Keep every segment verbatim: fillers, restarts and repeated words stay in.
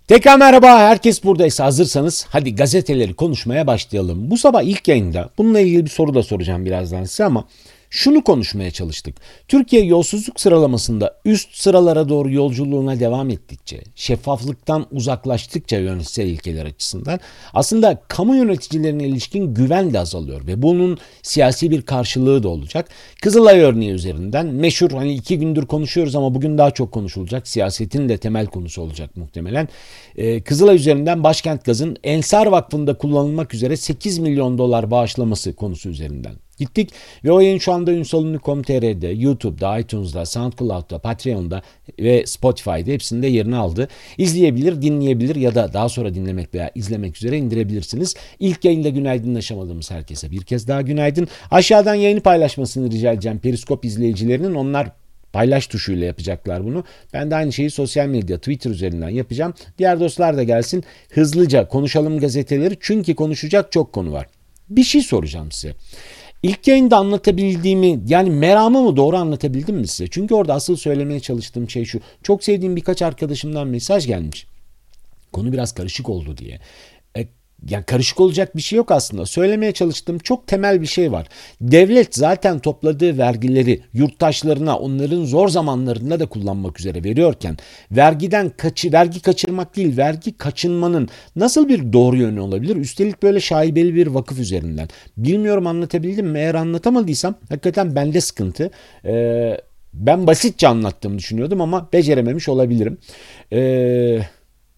Tekrar merhaba, herkes buradaysa hazırsanız hadi gazeteleri konuşmaya başlayalım. Bu sabah ilk yayında bununla ilgili bir soru da soracağım birazdan size ama şunu konuşmaya çalıştık. Türkiye yolsuzluk sıralamasında üst sıralara doğru yolculuğuna devam ettikçe, şeffaflıktan uzaklaştıkça yönetsel ilkeler açısından aslında kamu yöneticilerine ilişkin güven de azalıyor ve bunun siyasi bir karşılığı da olacak. Kızılay örneği üzerinden meşhur, hani iki gündür konuşuyoruz ama bugün daha çok konuşulacak, siyasetin de temel konusu olacak muhtemelen. Ee, Kızılay üzerinden Başkent Gaz'ın Ensar Vakfı'nda kullanılmak üzere sekiz milyon dolar bağışlaması konusu üzerinden gittik ve o yayın şu anda ünsalünlü nokta com nokta tr'de, YouTube'da, iTunes'da, SoundCloud'da, Patreon'da ve Spotify'da hepsinde yerini aldı. İzleyebilir, dinleyebilir ya da daha sonra dinlemek veya izlemek üzere indirebilirsiniz. İlk yayında günaydınlaşamadığımız herkese bir kez daha günaydın. Aşağıdan yayını paylaşmasını rica edeceğim Periskop izleyicilerinin. Onlar paylaş tuşuyla yapacaklar bunu. Ben de aynı şeyi sosyal medya, Twitter üzerinden yapacağım. Diğer dostlar da gelsin. Hızlıca konuşalım gazeteleri çünkü konuşacak çok konu var. Bir şey soracağım size. İlk yayında anlatabildiğimi, yani meramımı doğru anlatabildim mi size? Çünkü orada asıl söylemeye çalıştığım şey şu. Çok sevdiğim birkaç arkadaşımdan mesaj gelmiş. Konu biraz karışık oldu diye. E, yani karışık olacak bir şey yok aslında. Söylemeye çalıştığım çok temel bir şey var. Devlet zaten topladığı vergileri yurttaşlarına onların zor zamanlarında da kullanmak üzere veriyorken vergiden kaçı, vergi kaçırmak değil, vergi kaçınmanın nasıl bir doğru yönü olabilir? Üstelik böyle şaibeli bir vakıf üzerinden. Bilmiyorum anlatabildim mi? Eğer anlatamadıysam hakikaten bende sıkıntı. Ee, ben basitçe anlattığımı düşünüyordum ama becerememiş olabilirim. Eee...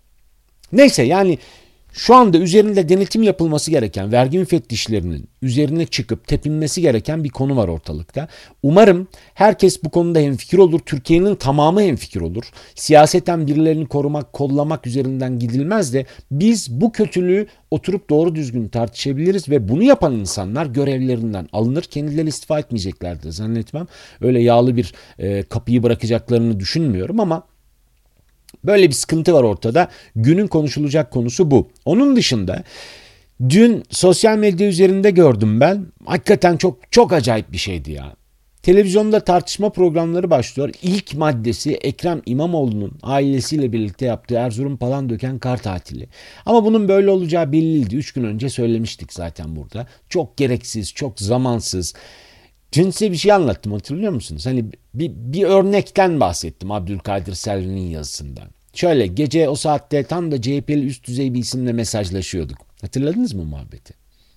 Neyse yani şu anda üzerinde denetim yapılması gereken vergi müfettişlerinin üzerine çıkıp tepinmesi gereken bir konu var ortalıkta. Umarım herkes bu konuda hemfikir olur. Türkiye'nin tamamı hemfikir olur. Siyaseten birilerini korumak, kollamak üzerinden gidilmez de biz bu kötülüğü oturup doğru düzgün tartışabiliriz ve bunu yapan insanlar görevlerinden alınır. Kendileri istifa etmeyeceklerdir zannetmem. Öyle yağlı bir e, kapıyı bırakacaklarını düşünmüyorum ama böyle bir sıkıntı var ortada. Günün konuşulacak konusu bu. Onun dışında dün sosyal medya üzerinde gördüm ben. Hakikaten çok çok acayip bir şeydi ya. Televizyonda tartışma programları başlıyor. İlk maddesi Ekrem İmamoğlu'nun ailesiyle birlikte yaptığı Erzurum Palandöken kar tatili. Ama bunun böyle olacağı belliydi. Üç gün önce söylemiştik zaten burada. Çok gereksiz, çok zamansız. Dün size bir şey anlattım, hatırlıyor musunuz? Hani bir, bir örnekten bahsettim Abdülkadir Selvi'nin yazısından. Şöyle gece o saatte tam da C H P'li üst düzey bir isimle mesajlaşıyorduk. Hatırladınız mı muhabbeti?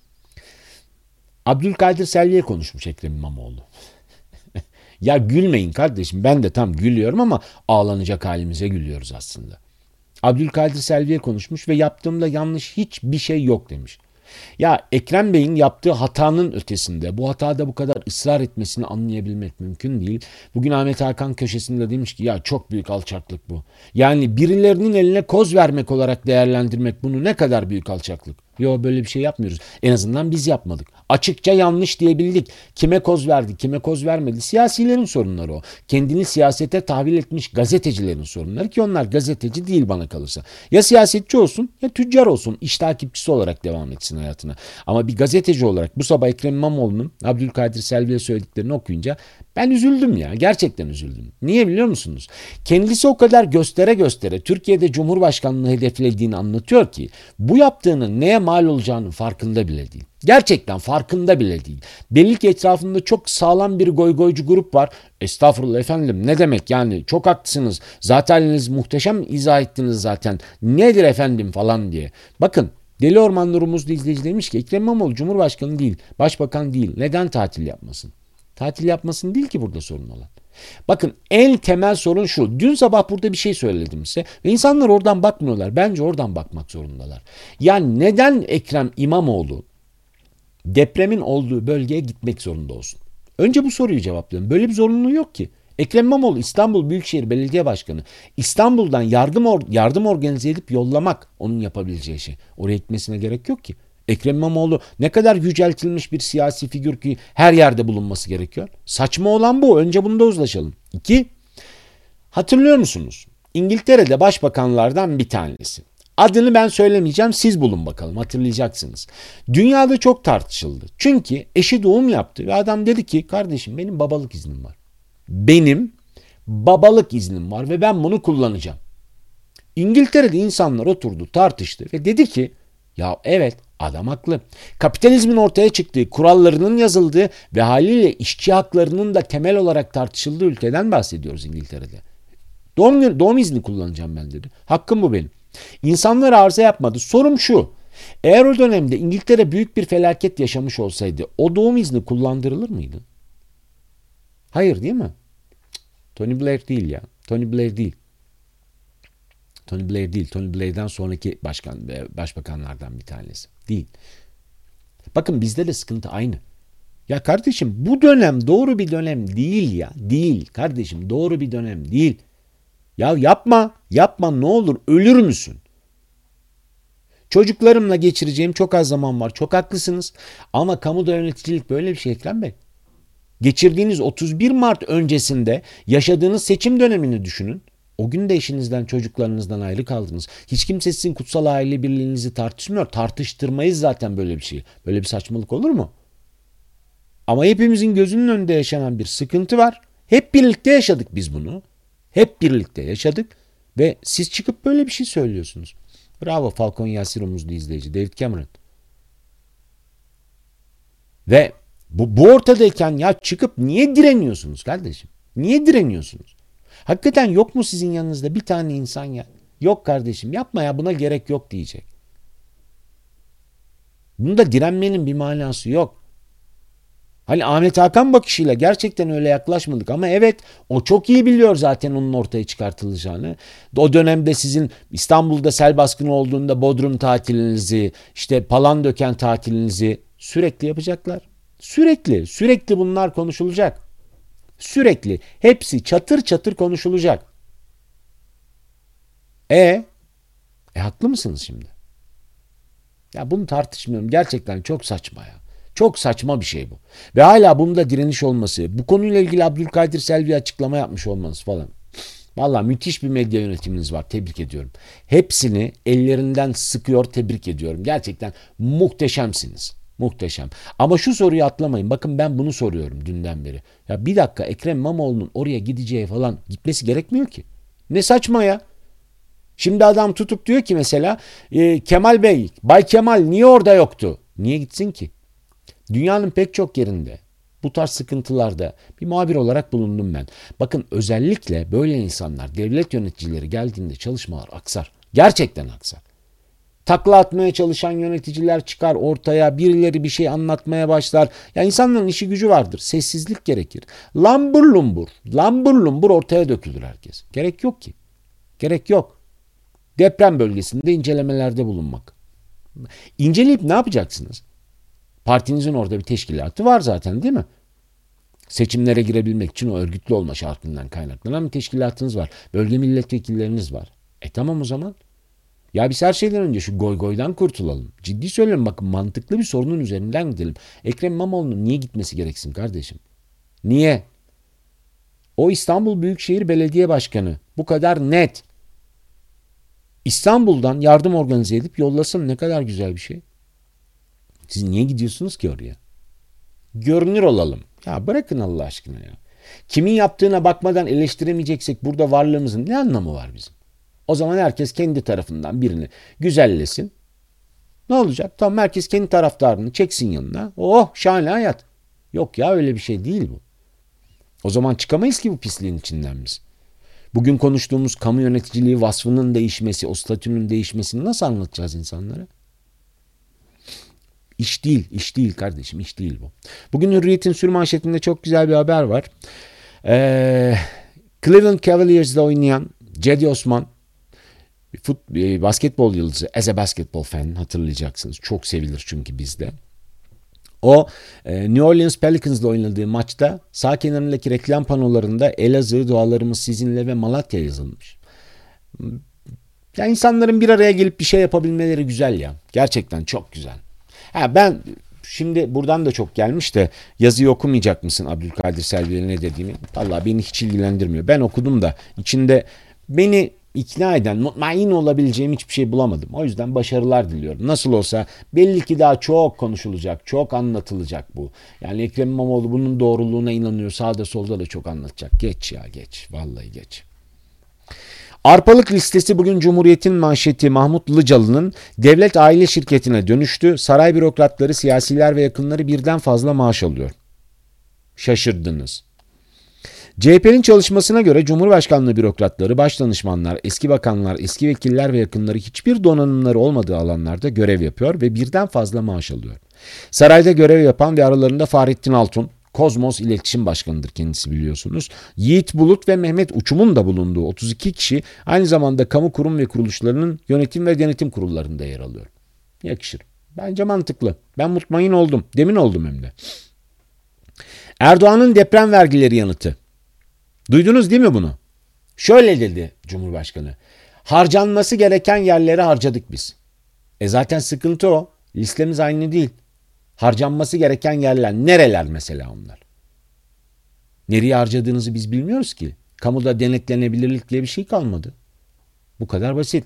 Abdülkadir Selvi'ye konuşmuş Ekrem İmamoğlu. Ya gülmeyin kardeşim, ben de tam gülüyorum ama ağlanacak halimize gülüyoruz aslında. Abdülkadir Selvi'ye konuşmuş ve yaptığımda yanlış hiçbir şey yok demiş. Ya Ekrem Bey'in yaptığı hatanın ötesinde bu hatada bu kadar ısrar etmesini anlayabilmek mümkün değil. Bugün Ahmet Hakan köşesinde demiş ki ya çok büyük alçaklık bu. Yani birilerinin eline koz vermek olarak değerlendirmek bunu ne kadar büyük alçaklık. Yo, böyle bir şey yapmıyoruz. En azından biz yapmadık. Açıkça yanlış diyebildik. Kime koz verdi, kime koz vermedi. Siyasilerin sorunları o. Kendini siyasete tahvil etmiş gazetecilerin sorunları ki onlar gazeteci değil bana kalırsa. Ya siyasetçi olsun ya tüccar olsun. İş takipçisi olarak devam etsin hayatına. Ama bir gazeteci olarak bu sabah Ekrem İmamoğlu'nun Abdülkadir Selvi'ye söylediklerini okuyunca ben üzüldüm ya. Gerçekten üzüldüm. Niye biliyor musunuz? Kendisi o kadar göstere göstere Türkiye'de Cumhurbaşkanlığı hedeflediğini anlatıyor ki bu yaptığının neye mal olacağının farkında bile değil. Gerçekten farkında bile değil. Belli ki etrafında çok sağlam bir goygoycu grup var. Estağfurullah efendim, ne demek yani, çok haklısınız. Zaten muhteşem izah ettiniz zaten. Nedir efendim falan diye. Bakın, Deli Orman Nurumuzlu izleyici demiş ki Ekrem İmamoğlu Cumhurbaşkanı değil, Başbakan değil. Neden tatil yapmasın? Tatil yapmasın değil ki burada sorun olan. Bakın, en temel sorun şu. Dün sabah burada bir şey söyledim size ve insanlar oradan bakmıyorlar. Bence oradan bakmak zorundalar. Yani neden Ekrem İmamoğlu depremin olduğu bölgeye gitmek zorunda olsun? Önce bu soruyu cevaplayalım. Böyle bir zorunluluğu yok ki. Ekrem İmamoğlu İstanbul Büyükşehir Belediye Başkanı. İstanbul'dan yardım or- yardım organize edip yollamak onun yapabileceği şey. Oraya gitmesine gerek yok ki. Ekrem İmamoğlu ne kadar yüceltilmiş bir siyasi figür ki her yerde bulunması gerekiyor. Saçma olan bu. Önce bunda uzlaşalım. İki, hatırlıyor musunuz? İngiltere'de başbakanlardan bir tanesi. Adını ben söylemeyeceğim, siz bulun bakalım, hatırlayacaksınız. Dünyada çok tartışıldı. Çünkü eşi doğum yaptı ve adam dedi ki kardeşim benim babalık iznim var. Benim babalık iznim var ve ben bunu kullanacağım. İngiltere'de insanlar oturdu, tartıştı ve dedi ki ya evet, adam haklı. Kapitalizmin ortaya çıktığı, kurallarının yazıldığı ve haliyle işçi haklarının da temel olarak tartışıldığı ülkeden bahsediyoruz İngiltere'de. Doğum, gün, doğum izni kullanacağım ben dedi. Hakkım bu benim. İnsanlar arıza yapmadı. Sorum şu. Eğer o dönemde İngiltere büyük bir felaket yaşamış olsaydı o doğum izni kullandırılır mıydı? Hayır değil mi? Tony Blair değil ya. Tony Blair değil. Tony Blair değil. Tony Blair'den sonraki başkan, başbakanlardan bir tanesi. Değil. Bakın bizde de sıkıntı aynı. Ya kardeşim bu dönem doğru bir dönem değil ya. Değil kardeşim, doğru bir dönem değil. Ya yapma. Yapma ne olur, ölür müsün? Çocuklarımla geçireceğim çok az zaman var. Çok haklısınız. Ama kamuda yöneticilik böyle bir şey Ekrem Bey. Geçirdiğiniz otuz bir Mart öncesinde yaşadığınız seçim dönemini düşünün. O gün de eşinizden, çocuklarınızdan ayrı kaldınız. Hiç kimse sizin kutsal aile birliğinizi tartışmıyor. Tartıştırmayız zaten böyle bir şey. Böyle bir saçmalık olur mu? Ama hepimizin gözünün önünde yaşanan bir sıkıntı var. Hep birlikte yaşadık biz bunu. Hep birlikte yaşadık. Ve siz çıkıp böyle bir şey söylüyorsunuz. Bravo Falcon Yasir omuzlu izleyici David Cameron. Ve bu, bu ortadayken ya çıkıp niye direniyorsunuz kardeşim? Niye direniyorsunuz? Hakikaten yok mu sizin yanınızda bir tane insan ya? Yok kardeşim yapma ya, buna gerek yok diyecek. Bunda direnmenin bir manası yok. Hani Ahmet Hakan bakışıyla gerçekten öyle yaklaşmadık ama evet o çok iyi biliyor zaten onun ortaya çıkartılacağını. O dönemde sizin İstanbul'da sel baskını olduğunda Bodrum tatilinizi, işte Palandöken tatilinizi sürekli yapacaklar. Sürekli, sürekli bunlar konuşulacak. Sürekli hepsi çatır çatır konuşulacak. E, e haklı mısınız şimdi? Ya bunu tartışmıyorum. Gerçekten çok saçma ya. Çok saçma bir şey bu. Ve hala bunda direniş olması, bu konuyla ilgili Abdülkadir Selvi açıklama yapmış olmanız falan. Vallahi müthiş bir medya yönetiminiz var. Tebrik ediyorum. Hepsini ellerinden sıkıyor, tebrik ediyorum. Gerçekten muhteşemsiniz. Muhteşem. Ama şu soruyu atlamayın. Bakın ben bunu soruyorum dünden beri. Ya bir dakika, Ekrem İmamoğlu'nun oraya gideceği falan gitmesi gerekmiyor ki. Ne saçma ya. Şimdi adam tutup diyor ki mesela e, Kemal Bey, Bay Kemal niye orada yoktu? Niye gitsin ki? Dünyanın pek çok yerinde bu tarz sıkıntılarda bir muhabir olarak bulundum ben. Bakın özellikle böyle insanlar, devlet yöneticileri geldiğinde çalışmalar aksar. Gerçekten aksar. Takla atmaya çalışan yöneticiler çıkar ortaya, birileri bir şey anlatmaya başlar. Ya insanların işi gücü vardır. Sessizlik gerekir. Lambur lumbur, lambur lumbur ortaya dökülür herkes. Gerek yok ki. Gerek yok. Deprem bölgesinde incelemelerde bulunmak. İnceleyip ne yapacaksınız? Partinizin orada bir teşkilatı var zaten değil mi? Seçimlere girebilmek için o örgütlü olma şartından kaynaklanan bir teşkilatınız var. Bölge milletvekilleriniz var. E tamam o zaman. Ya biz her şeyden önce şu goy goydan kurtulalım. Ciddi söylüyorum, bakın mantıklı bir sorunun üzerinden gidelim. Ekrem İmamoğlu'nun niye gitmesi gereksin kardeşim? Niye? O İstanbul Büyükşehir Belediye Başkanı. Bu kadar net. İstanbul'dan yardım organize edip yollasın, ne kadar güzel bir şey. Siz niye gidiyorsunuz ki oraya? Görünür olalım. Ya bırakın Allah aşkına ya. Kimin yaptığına bakmadan eleştiremeyeceksek burada varlığımızın ne anlamı var bizim? O zaman herkes kendi tarafından birini güzellesin. Ne olacak? Tamam, herkes kendi taraftarını çeksin yanına. Oh şahane hayat. Yok ya, öyle bir şey değil bu. O zaman çıkamayız ki bu pisliğin içinden biz. Bugün konuştuğumuz kamu yöneticiliği vasfının değişmesi, o statünün değişmesini nasıl anlatacağız insanlara? İş değil, iş değil kardeşim, iş değil bu. Bugün Hürriyet'in sürmanşetinde çok güzel bir haber var. Ee, Cleveland Cavaliers'da oynayan Cedi Osman, fut, e, basketbol yıldızı, as a basketball fan hatırlayacaksınız. Çok sevilir çünkü bizde. O e, New Orleans Pelicans'la oynadığı maçta sağ kenarındaki reklam panolarında Elazığ, dualarımız sizinle ve Malatya yazılmış. Ya insanların bir araya gelip bir şey yapabilmeleri güzel ya. Gerçekten çok güzel. Ha ben şimdi buradan da çok gelmiş de yazıyı okumayacak mısın Abdülkadir Selvi'ye ne dediğini? Vallahi beni hiç ilgilendirmiyor. Ben okudum da içinde beni ikna eden, mutmain olabileceğim hiçbir şey bulamadım. O yüzden başarılar diliyorum. Nasıl olsa belli ki daha çok konuşulacak, çok anlatılacak bu. Yani Ekrem İmamoğlu bunun doğruluğuna inanıyor. Sağda solda da çok anlatacak. Geç ya geç. Vallahi geç. Arpalık listesi bugün Cumhuriyet'in manşeti. Mahmut Ilıcalı'nın devlet aile şirketine dönüştü. Saray bürokratları, siyasiler ve yakınları birden fazla maaş alıyor. Şaşırdınız. C H P'nin çalışmasına göre Cumhurbaşkanlığı bürokratları, başdanışmanlar, eski bakanlar, eski vekiller ve yakınları hiçbir donanımları olmadığı alanlarda görev yapıyor ve birden fazla maaş alıyor. Sarayda görev yapan ve aralarında Fahrettin Altun, Kozmos İletişim Başkanı'dır kendisi biliyorsunuz. Yiğit Bulut ve Mehmet Uçum'un da bulunduğu otuz iki kişi aynı zamanda kamu kurum ve kuruluşlarının yönetim ve denetim kurullarında yer alıyor. Yakışır. Bence mantıklı. Ben mutmain oldum. Demin oldum hem de. Erdoğan'ın deprem vergileri yanıtı. Duydunuz değil mi bunu? Şöyle dedi Cumhurbaşkanı. Harcanması gereken yerlere harcadık biz. E zaten sıkıntı o. Listemiz aynı değil. Harcanması gereken yerler nereler mesela onlar? Nereye harcadığınızı biz bilmiyoruz ki. Kamuda denetlenebilirlik diye bir şey kalmadı. Bu kadar basit.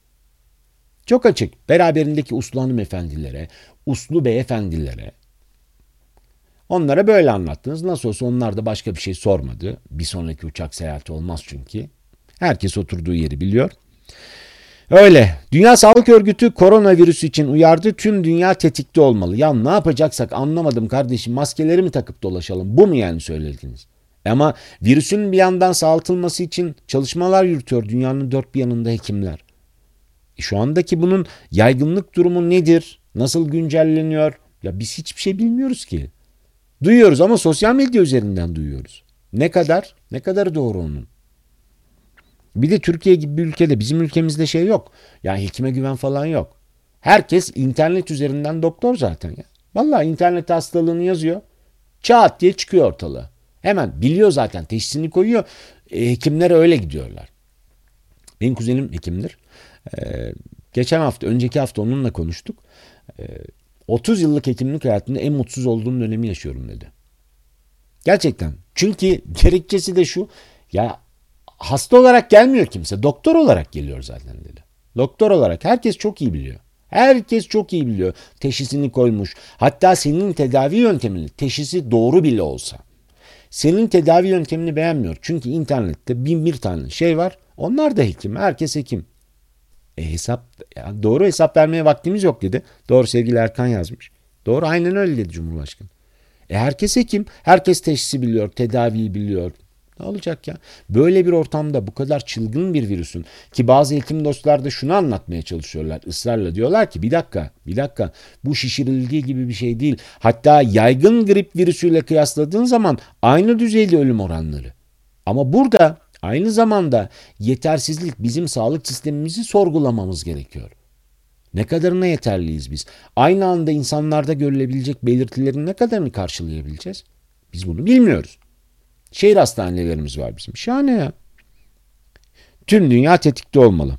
Çok açık. Beraberindeki uslu hanımefendilere, uslu beyefendilere onlara böyle anlattınız. Nasıl olsa onlar da başka bir şey sormadı. Bir sonraki uçak seyahati olmaz çünkü. Herkes oturduğu yeri biliyor. Öyle. Dünya Sağlık Örgütü koronavirüs için uyardı. Tüm dünya tetikte olmalı. Ya ne yapacaksak anlamadım kardeşim. Maskeleri mi takıp dolaşalım? Bu mu yani söylediniz? Ama virüsün bir yandan sağaltılması için çalışmalar yürütüyor dünyanın dört bir yanında hekimler. E şu andaki bunun yaygınlık durumu nedir? Nasıl güncelleniyor? Ya biz hiçbir şey bilmiyoruz ki. Duyuyoruz ama sosyal medya üzerinden duyuyoruz. Ne kadar? Ne kadar doğru onun? Bir de Türkiye gibi bir ülkede, bizim ülkemizde şey yok. Yani hekime güven falan yok. Herkes internet üzerinden doktor zaten ya. Vallahi internet hastalığını yazıyor. Çat diye çıkıyor ortalığa. Hemen biliyor zaten, teşhisini koyuyor. E, hekimlere öyle gidiyorlar. Benim kuzenim hekimdir. E, geçen hafta, önceki hafta onunla konuştuk. E, otuz yıllık hekimlik hayatında en mutsuz olduğum dönemi yaşıyorum dedi. Gerçekten. Çünkü gerekçesi de şu. Ya hasta olarak gelmiyor kimse. Doktor olarak geliyor zaten dedi. Doktor olarak. Herkes çok iyi biliyor. Herkes çok iyi biliyor. Teşhisini koymuş. Hatta senin tedavi yöntemini, teşhisi doğru bile olsa, senin tedavi yöntemini beğenmiyor. Çünkü internette bin bir tane şey var. Onlar da hekim. Herkes hekim. E hesap, yani doğru hesap vermeye vaktimiz yok dedi. Doğru, sevgili Erkan yazmış. Doğru, aynen öyle dedi Cumhurbaşkanı. E herkes hekim. Herkes teşhisi biliyor. Tedaviyi biliyor. Ne olacak ya? Böyle bir ortamda bu kadar çılgın bir virüsün, ki bazı hekim dostlar da şunu anlatmaya çalışıyorlar ısrarla, diyorlar ki bir dakika bir dakika bu şişirildiği gibi bir şey değil. Hatta yaygın grip virüsüyle kıyasladığın zaman aynı düzeyde ölüm oranları. Ama burada aynı zamanda yetersizlik, bizim sağlık sistemimizi sorgulamamız gerekiyor. Ne kadarına yeterliyiz biz? Aynı anda insanlarda görülebilecek belirtilerin ne kadarını karşılayabileceğiz? Biz bunu bilmiyoruz. Şehir hastanelerimiz var bizim. Şahane ya. Tüm dünya tetikte olmalı.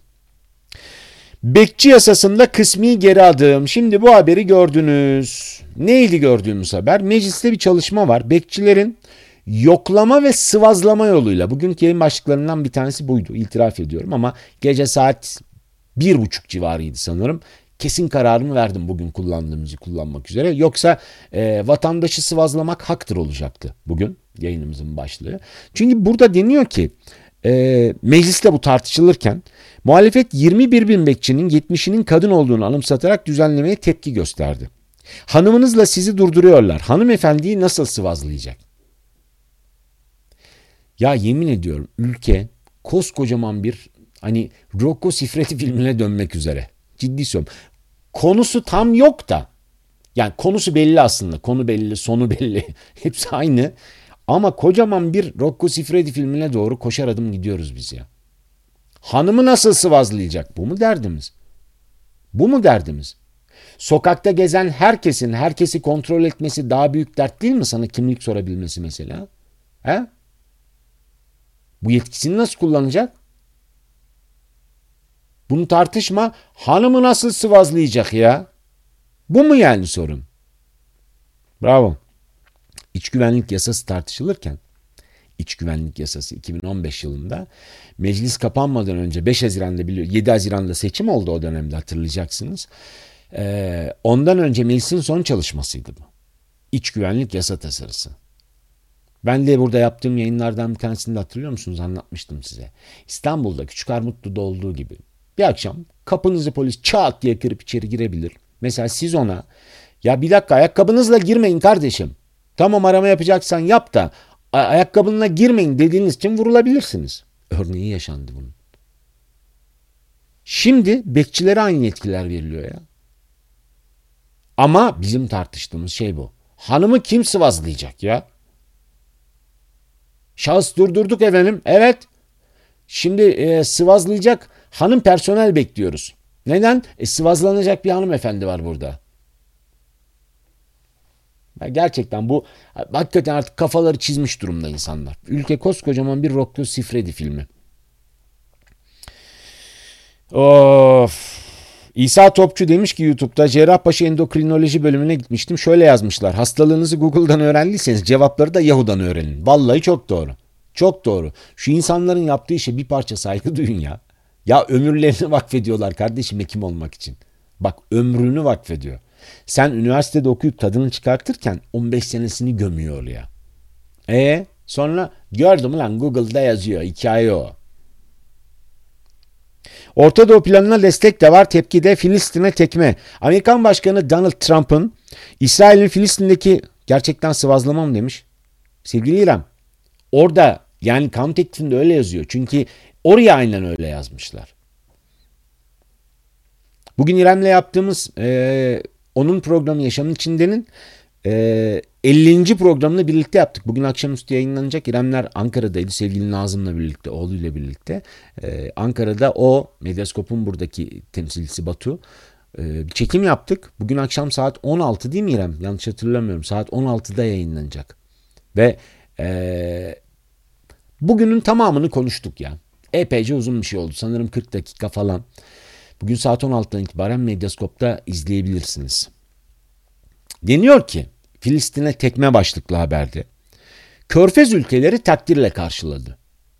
Bekçi yasasında kısmi geri adım. Şimdi bu haberi gördünüz. Neydi gördüğümüz haber? Mecliste bir çalışma var. Bekçilerin yoklama ve sıvazlama yoluyla, bugünkü yayın başlıklarından bir tanesi buydu. İtiraf ediyorum ama gece saat bir buçuk civarıydı sanırım. Kesin kararımı verdim bugün kullandığımızı kullanmak üzere. Yoksa e, vatandaşı sıvazlamak haktır olacaktı bugün yayınımızın başlığı. Çünkü burada deniyor ki e, mecliste bu tartışılırken muhalefet yirmi bir bin bekçinin yetmişinin kadın olduğunu anımsatarak düzenlemeye tepki gösterdi. Hanımınızla sizi durduruyorlar. Hanımefendiyi nasıl sıvazlayacak? Ya yemin ediyorum ülke koskocaman bir hani Rocco Siffredi filmine dönmek üzere. Ciddi söylüyorum. Konusu tam yok da. Yani konusu belli aslında. Konu belli, sonu belli. Hepsi aynı. Ama kocaman bir Rocco Siffredi filmine doğru koşar adım gidiyoruz biz ya. Hanımı nasıl sıvazlayacak? Bu mu derdimiz? Bu mu derdimiz? Sokakta gezen herkesin herkesi kontrol etmesi daha büyük dert değil mi, sana kimlik sorabilmesi mesela? He? Bu yetkisini nasıl kullanacak? Bunu tartışma. Hanımı nasıl sıvazlayacak ya? Bu mu yani sorun? Bravo. İç güvenlik yasası tartışılırken, İç güvenlik yasası iki bin on beş yılında meclis kapanmadan önce beş Haziran'da biliyor, yedi Haziran'da seçim oldu o dönemde, hatırlayacaksınız. Ee, ondan önce meclisin son çalışmasıydı bu. İç güvenlik yasa tasarısı. Ben de burada yaptığım yayınlardan bir tanesini de hatırlıyor musunuz? Anlatmıştım size. İstanbul'da Küçük Armutlu'da olduğu gibi. Bir akşam kapınızı polis çat diye kırıp içeri girebilir. Mesela siz ona ya bir dakika ayakkabınızla girmeyin kardeşim. Tamam arama yapacaksan yap da ayakkabınla girmeyin dediğiniz için vurulabilirsiniz. Örneği yaşandı bunun. Şimdi bekçilere aynı yetkiler veriliyor ya. Ama bizim tartıştığımız şey bu. Hanımı kim sıvazlayacak ya? Şahıs durdurduk efendim. Evet. Şimdi e, sıvazlayacak hanım personel bekliyoruz. Neden? E, sıvazlanacak bir hanımefendi var burada. Gerçekten bu hakikaten artık kafaları çizmiş durumda insanlar. Ülke koskocaman bir Rocco Siffredi filmi. Of. İsa Topçu demiş ki YouTube'da Cerrahpaşa Endokrinoloji bölümüne gitmiştim. Şöyle yazmışlar. Hastalığınızı Google'dan öğrendiyseniz cevapları da Yahoo'dan öğrenin. Vallahi çok doğru. Çok doğru. Şu insanların yaptığı işe bir parça saygı duyun ya. Ya ömürlerini vakfediyorlar kardeşim hekim olmak için. Bak ömrünü vakfediyor. Sen üniversitede okuyup tadını çıkartırken on beş senesini gömüyor ya. E sonra gördüm lan Google'da yazıyor. Hikaye o. Orta Doğu planına destek de var. Tepki de Filistin'e tekme. Amerikan Başkanı Donald Trump'ın İsrail'in Filistin'deki gerçekten sıvazlamam demiş. Sevgili İrem orada yani kanun teklifinde öyle yazıyor. Çünkü oraya aynen öyle yazmışlar. Bugün İrem'le yaptığımız e, onun programı Yaşamın İçinde'nin e, ellinci programını birlikte yaptık. Bugün akşamüstü yayınlanacak. İremler Ankara'daydı sevgili Nazım'la birlikte, oğluyla birlikte. E, Ankara'da o, Medyaskop'un buradaki temsilcisi Batu. E, bir çekim yaptık. Bugün akşam saat on altı değil mi İrem? Yanlış hatırlamıyorum. Saat on altıda yayınlanacak. Ve e, bugünün tamamını konuştuk ya. Epeyce uzun bir şey oldu. Sanırım kırk dakika falan. Bugün saat on altıdan itibaren Medyaskop'ta izleyebilirsiniz. Deniyor ki Filistin'e tekme başlıklı haberde Körfez ülkeleri takdirle karşıladı.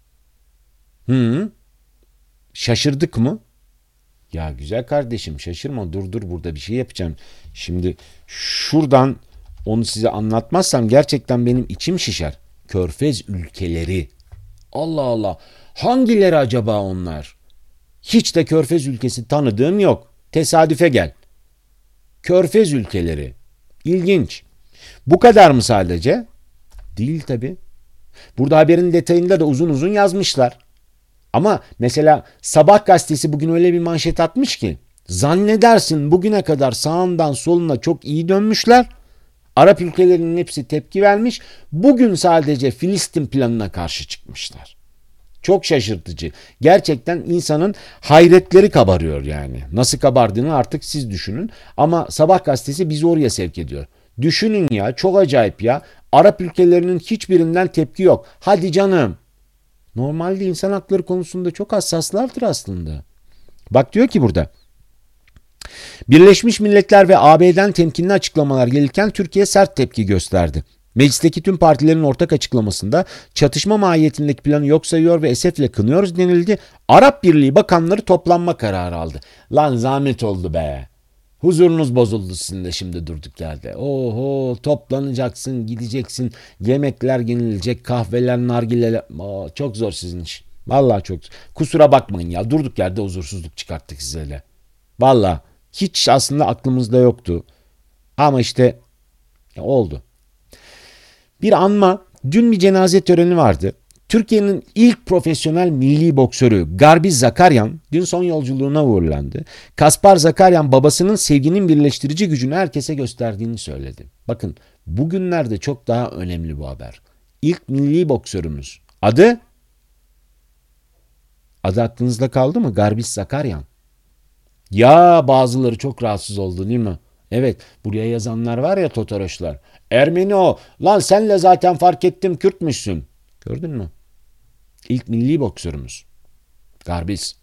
Hı, şaşırdık mı? Ya güzel kardeşim şaşırma dur dur burada bir şey yapacağım. Şimdi şuradan onu size anlatmazsam gerçekten benim içim şişer. Körfez ülkeleri. Allah Allah. Hangileri acaba onlar? Hiç de Körfez ülkesi tanıdığım yok. Tesadüfe gel. Körfez ülkeleri. İlginç. Bu kadar mı sadece? Değil tabii. Burada haberin detayında da uzun uzun yazmışlar. Ama mesela Sabah gazetesi bugün öyle bir manşet atmış ki zannedersin bugüne kadar sağından soluna çok iyi dönmüşler. Arap ülkelerinin hepsi tepki vermiş. Bugün sadece Filistin planına karşı çıkmışlar. Çok şaşırtıcı. Gerçekten insanın hayretleri kabarıyor yani. Nasıl kabardığını artık siz düşünün. Ama Sabah gazetesi bizi oraya sevk ediyor. Düşünün ya çok acayip ya. Arap ülkelerinin hiçbirinden tepki yok. Hadi canım. Normalde insan hakları konusunda çok hassaslardır aslında. Bak diyor ki burada. Birleşmiş Milletler ve A B'den temkinli açıklamalar gelirken Türkiye sert tepki gösterdi. Meclisteki tüm partilerin ortak açıklamasında çatışma mahiyetindeki planı yok sayıyor ve esefle kınıyoruz denildi. Arap Birliği bakanları toplanma kararı aldı. Lan zahmet oldu be. Huzurunuz bozuldu sizin de şimdi durduk yerde. Oho toplanacaksın gideceksin yemekler yenilecek kahveler nargileler. Aa, çok zor sizin iş. Vallahi çok zor. Kusura bakmayın ya durduk yerde huzursuzluk çıkarttık size de. Vallahi hiç aslında aklımızda yoktu. Ama işte ya, oldu. Bir anma, dün bir cenaze töreni vardı. Türkiye'nin ilk profesyonel milli boksörü Garbiz Zakaryan dün son yolculuğuna uğurlandı. Kaspar Zakaryan babasının sevginin birleştirici gücünü herkese gösterdiğini söyledi. Bakın bugünlerde çok daha önemli bu haber. İlk milli boksörümüz. Adı? Adı aklınızda kaldı mı? Garbiz Zakaryan. Ya bazıları çok rahatsız oldu değil mi? Evet buraya yazanlar var ya Totoroşlar. Ermeni o. Lan senle zaten fark ettim Kürtmüşsün. Gördün mü? İlk milli boksörümüz. Garbiz.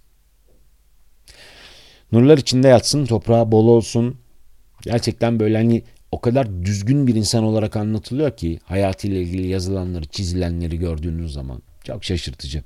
Nurlar içinde yatsın, toprağı bol olsun. Gerçekten böyle hani o kadar düzgün bir insan olarak anlatılıyor ki hayatıyla ilgili yazılanları, çizilenleri gördüğünüz zaman. Çok şaşırtıcı.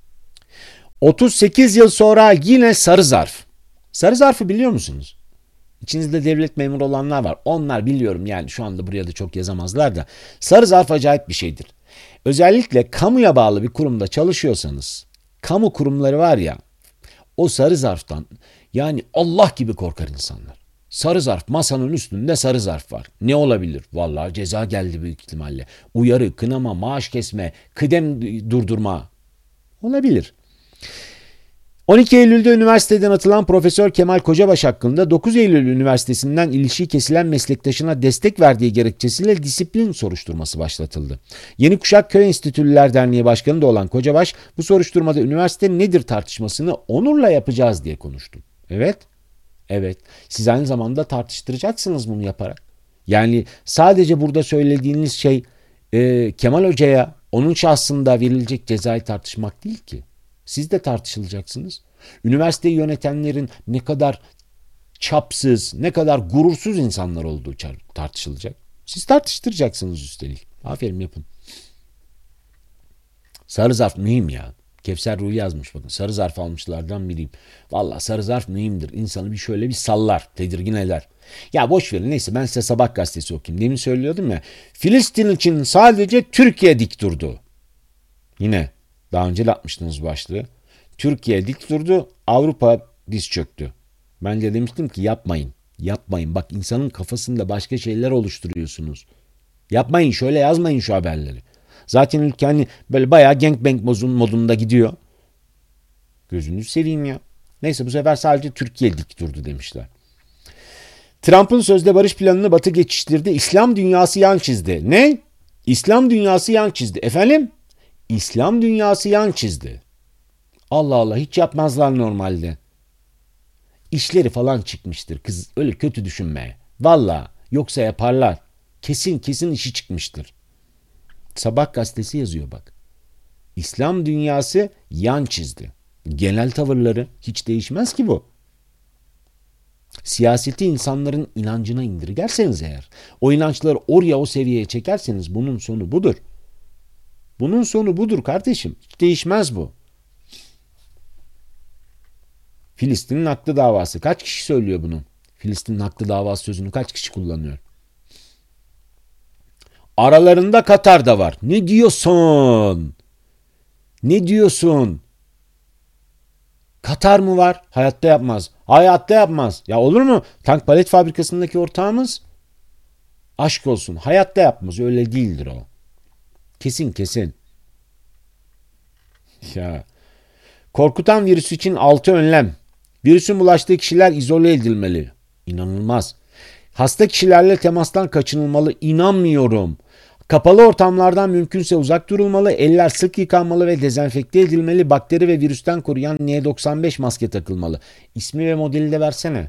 otuz sekiz yıl sonra yine sarı zarf. Sarı zarfı biliyor musunuz? İçinizde devlet memuru olanlar var. Onlar biliyorum yani şu anda buraya da çok yazamazlar da. Sarı zarf acayip bir şeydir. Özellikle kamuya bağlı bir kurumda çalışıyorsanız, kamu kurumları var ya, o sarı zarftan yani Allah gibi korkar insanlar. Sarı zarf, masanın üstünde sarı zarf var. Ne olabilir? Vallahi ceza geldi büyük ihtimalle. Uyarı, kınama, maaş kesme, kıdem durdurma olabilir. on iki Eylül'de üniversiteden atılan Profesör Kemal Kocabaş hakkında dokuz Eylül Üniversitesi'nden ilişiği kesilen meslektaşına destek verdiği gerekçesiyle disiplin soruşturması başlatıldı. Yeni Kuşak Köy Enstitülüler Derneği Başkanı da olan Kocabaş, bu soruşturmada üniversite nedir tartışmasını onurla yapacağız diye konuştu. Evet, evet. Siz aynı zamanda tartıştıracaksınız bunu yaparak. Yani sadece burada söylediğiniz şey e, Kemal Hoca'ya, onun şahsında verilecek cezayı tartışmak değil ki. Siz de tartışılacaksınız. Üniversiteyi yönetenlerin ne kadar çapsız, ne kadar gurursuz insanlar olduğu tartışılacak. Siz tartıştıracaksınız üstelik. Aferin, yapın. Sarı zarf mühim ya. Kevser Ruhi yazmış bakın. Sarı zarf almışlardan biriyim. Valla sarı zarf mühimdir. İnsanı bir şöyle bir sallar, tedirgin eder. Ya boş verin, neyse ben size Sabah gazetesi okuyayım. Demin söylüyordum ya. Filistin için sadece Türkiye dik durdu. Yine daha önce de atmıştınız başlığı. Türkiye dik durdu, Avrupa diz çöktü. Ben de demiştim ki yapmayın. Yapmayın. Bak, insanın kafasında başka şeyler oluşturuyorsunuz. Yapmayın, şöyle yazmayın şu haberleri. Zaten ülke hani böyle bayağı gangbang modunda gidiyor. Gözünüzü seveyim ya. Neyse, bu sefer sadece Türkiye dik durdu demişler. Trump'ın sözde barış planını Batı geçiştirdi. İslam dünyası yan çizdi. Ne? İslam dünyası yan çizdi. Efendim? İslam dünyası yan çizdi. Allah Allah, hiç yapmazlar normalde. İşleri falan çıkmıştır. Kız öyle kötü düşünme. Valla yoksa yaparlar. Kesin kesin işi çıkmıştır. Sabah gazetesi yazıyor bak. İslam dünyası yan çizdi. Genel tavırları hiç değişmez ki bu. Siyaseti insanların inancına indirgerseniz eğer, o inançları oraya, o seviyeye çekerseniz bunun sonu budur. Bunun sonu budur kardeşim. Hiç değişmez bu. Filistin'in haklı davası. Kaç kişi söylüyor bunu? Filistin'in haklı davası sözünü kaç kişi kullanıyor? Aralarında Katar da var. Ne diyorsun? Ne diyorsun? Katar mı var? Hayatta yapmaz. Hayatta yapmaz. Ya olur mu? Tank palet fabrikasındaki ortağımız, aşk olsun, hayatta yapmaz. Öyle değildir o. Kesin kesin. Ya. Korkutan virüs için altı önlem. Virüsün bulaştığı kişiler izole edilmeli. İnanılmaz. Hasta kişilerle temastan kaçınılmalı. İnanmıyorum. Kapalı ortamlardan mümkünse uzak durulmalı. Eller sık yıkanmalı ve dezenfekte edilmeli. Bakteri ve virüsten koruyan N doksan beş maske takılmalı. İsmi ve modeli de versene.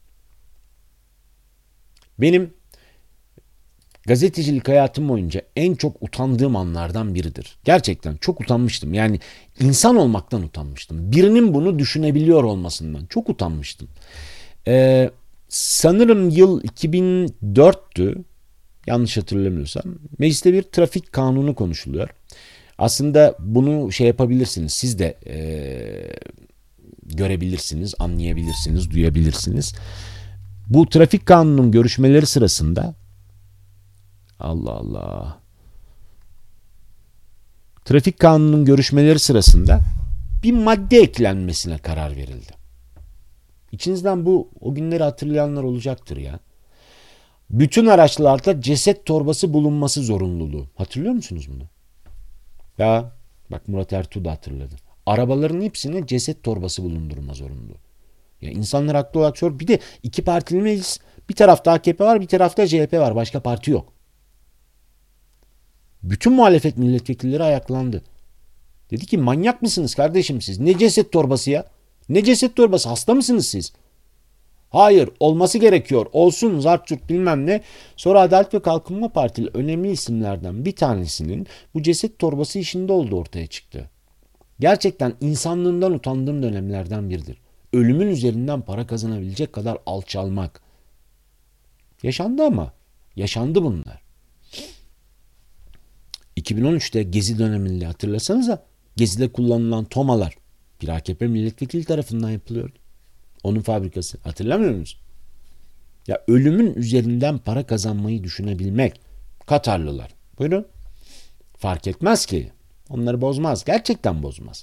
Benim gazetecilik hayatım boyunca en çok utandığım anlardan biridir. Gerçekten çok utanmıştım. Yani insan olmaktan utanmıştım. Birinin bunu düşünebiliyor olmasından çok utanmıştım. Ee, sanırım yıl iki bin dörttü. Yanlış hatırlamıyorsam. Mecliste bir trafik kanunu konuşuluyor. Aslında bunu şey yapabilirsiniz. Siz de ee, görebilirsiniz, anlayabilirsiniz, duyabilirsiniz. Bu trafik kanunun görüşmeleri sırasında Allah Allah. Trafik kanunun görüşmeleri sırasında bir madde eklenmesine karar verildi. İçinizden bu o günleri hatırlayanlar olacaktır ya. Bütün araçlarda ceset torbası bulunması zorunluluğu. Hatırlıyor musunuz bunu? Ya bak, Murat Ertuğ da hatırladı. Arabaların hepsine ceset torbası bulundurma zorunluluğu. Ya insanlar haklı olarak soruyor. Bir de iki partili meclis. Bir tarafta A K P var, bir tarafta C H P var. Başka parti yok. Bütün muhalefet milletvekilleri ayaklandı. Dedi ki manyak mısınız kardeşim siz? Ne ceset torbası ya? Ne ceset torbası? Hasta mısınız siz? Hayır, olması gerekiyor. Olsun, zart zurt bilmem ne. Sonra Adalet ve Kalkınma Partili önemli isimlerden bir tanesinin bu ceset torbası işinde olduğu ortaya çıktı. Gerçekten insanlığımdan utandığım dönemlerden biridir. Ölümün üzerinden para kazanabilecek kadar alçalmak. Yaşandı ama. Yaşandı bunlar. iki bin on üçte Gezi döneminde hatırlasanıza, Gezi'de kullanılan tomalar bir A K P milletvekili tarafından yapılıyordu. Onun fabrikası. Hatırlamıyor musunuz? Ya ölümün üzerinden para kazanmayı düşünebilmek. Katarlılar. Buyurun. Fark etmez ki. Onları bozmaz. Gerçekten bozmaz.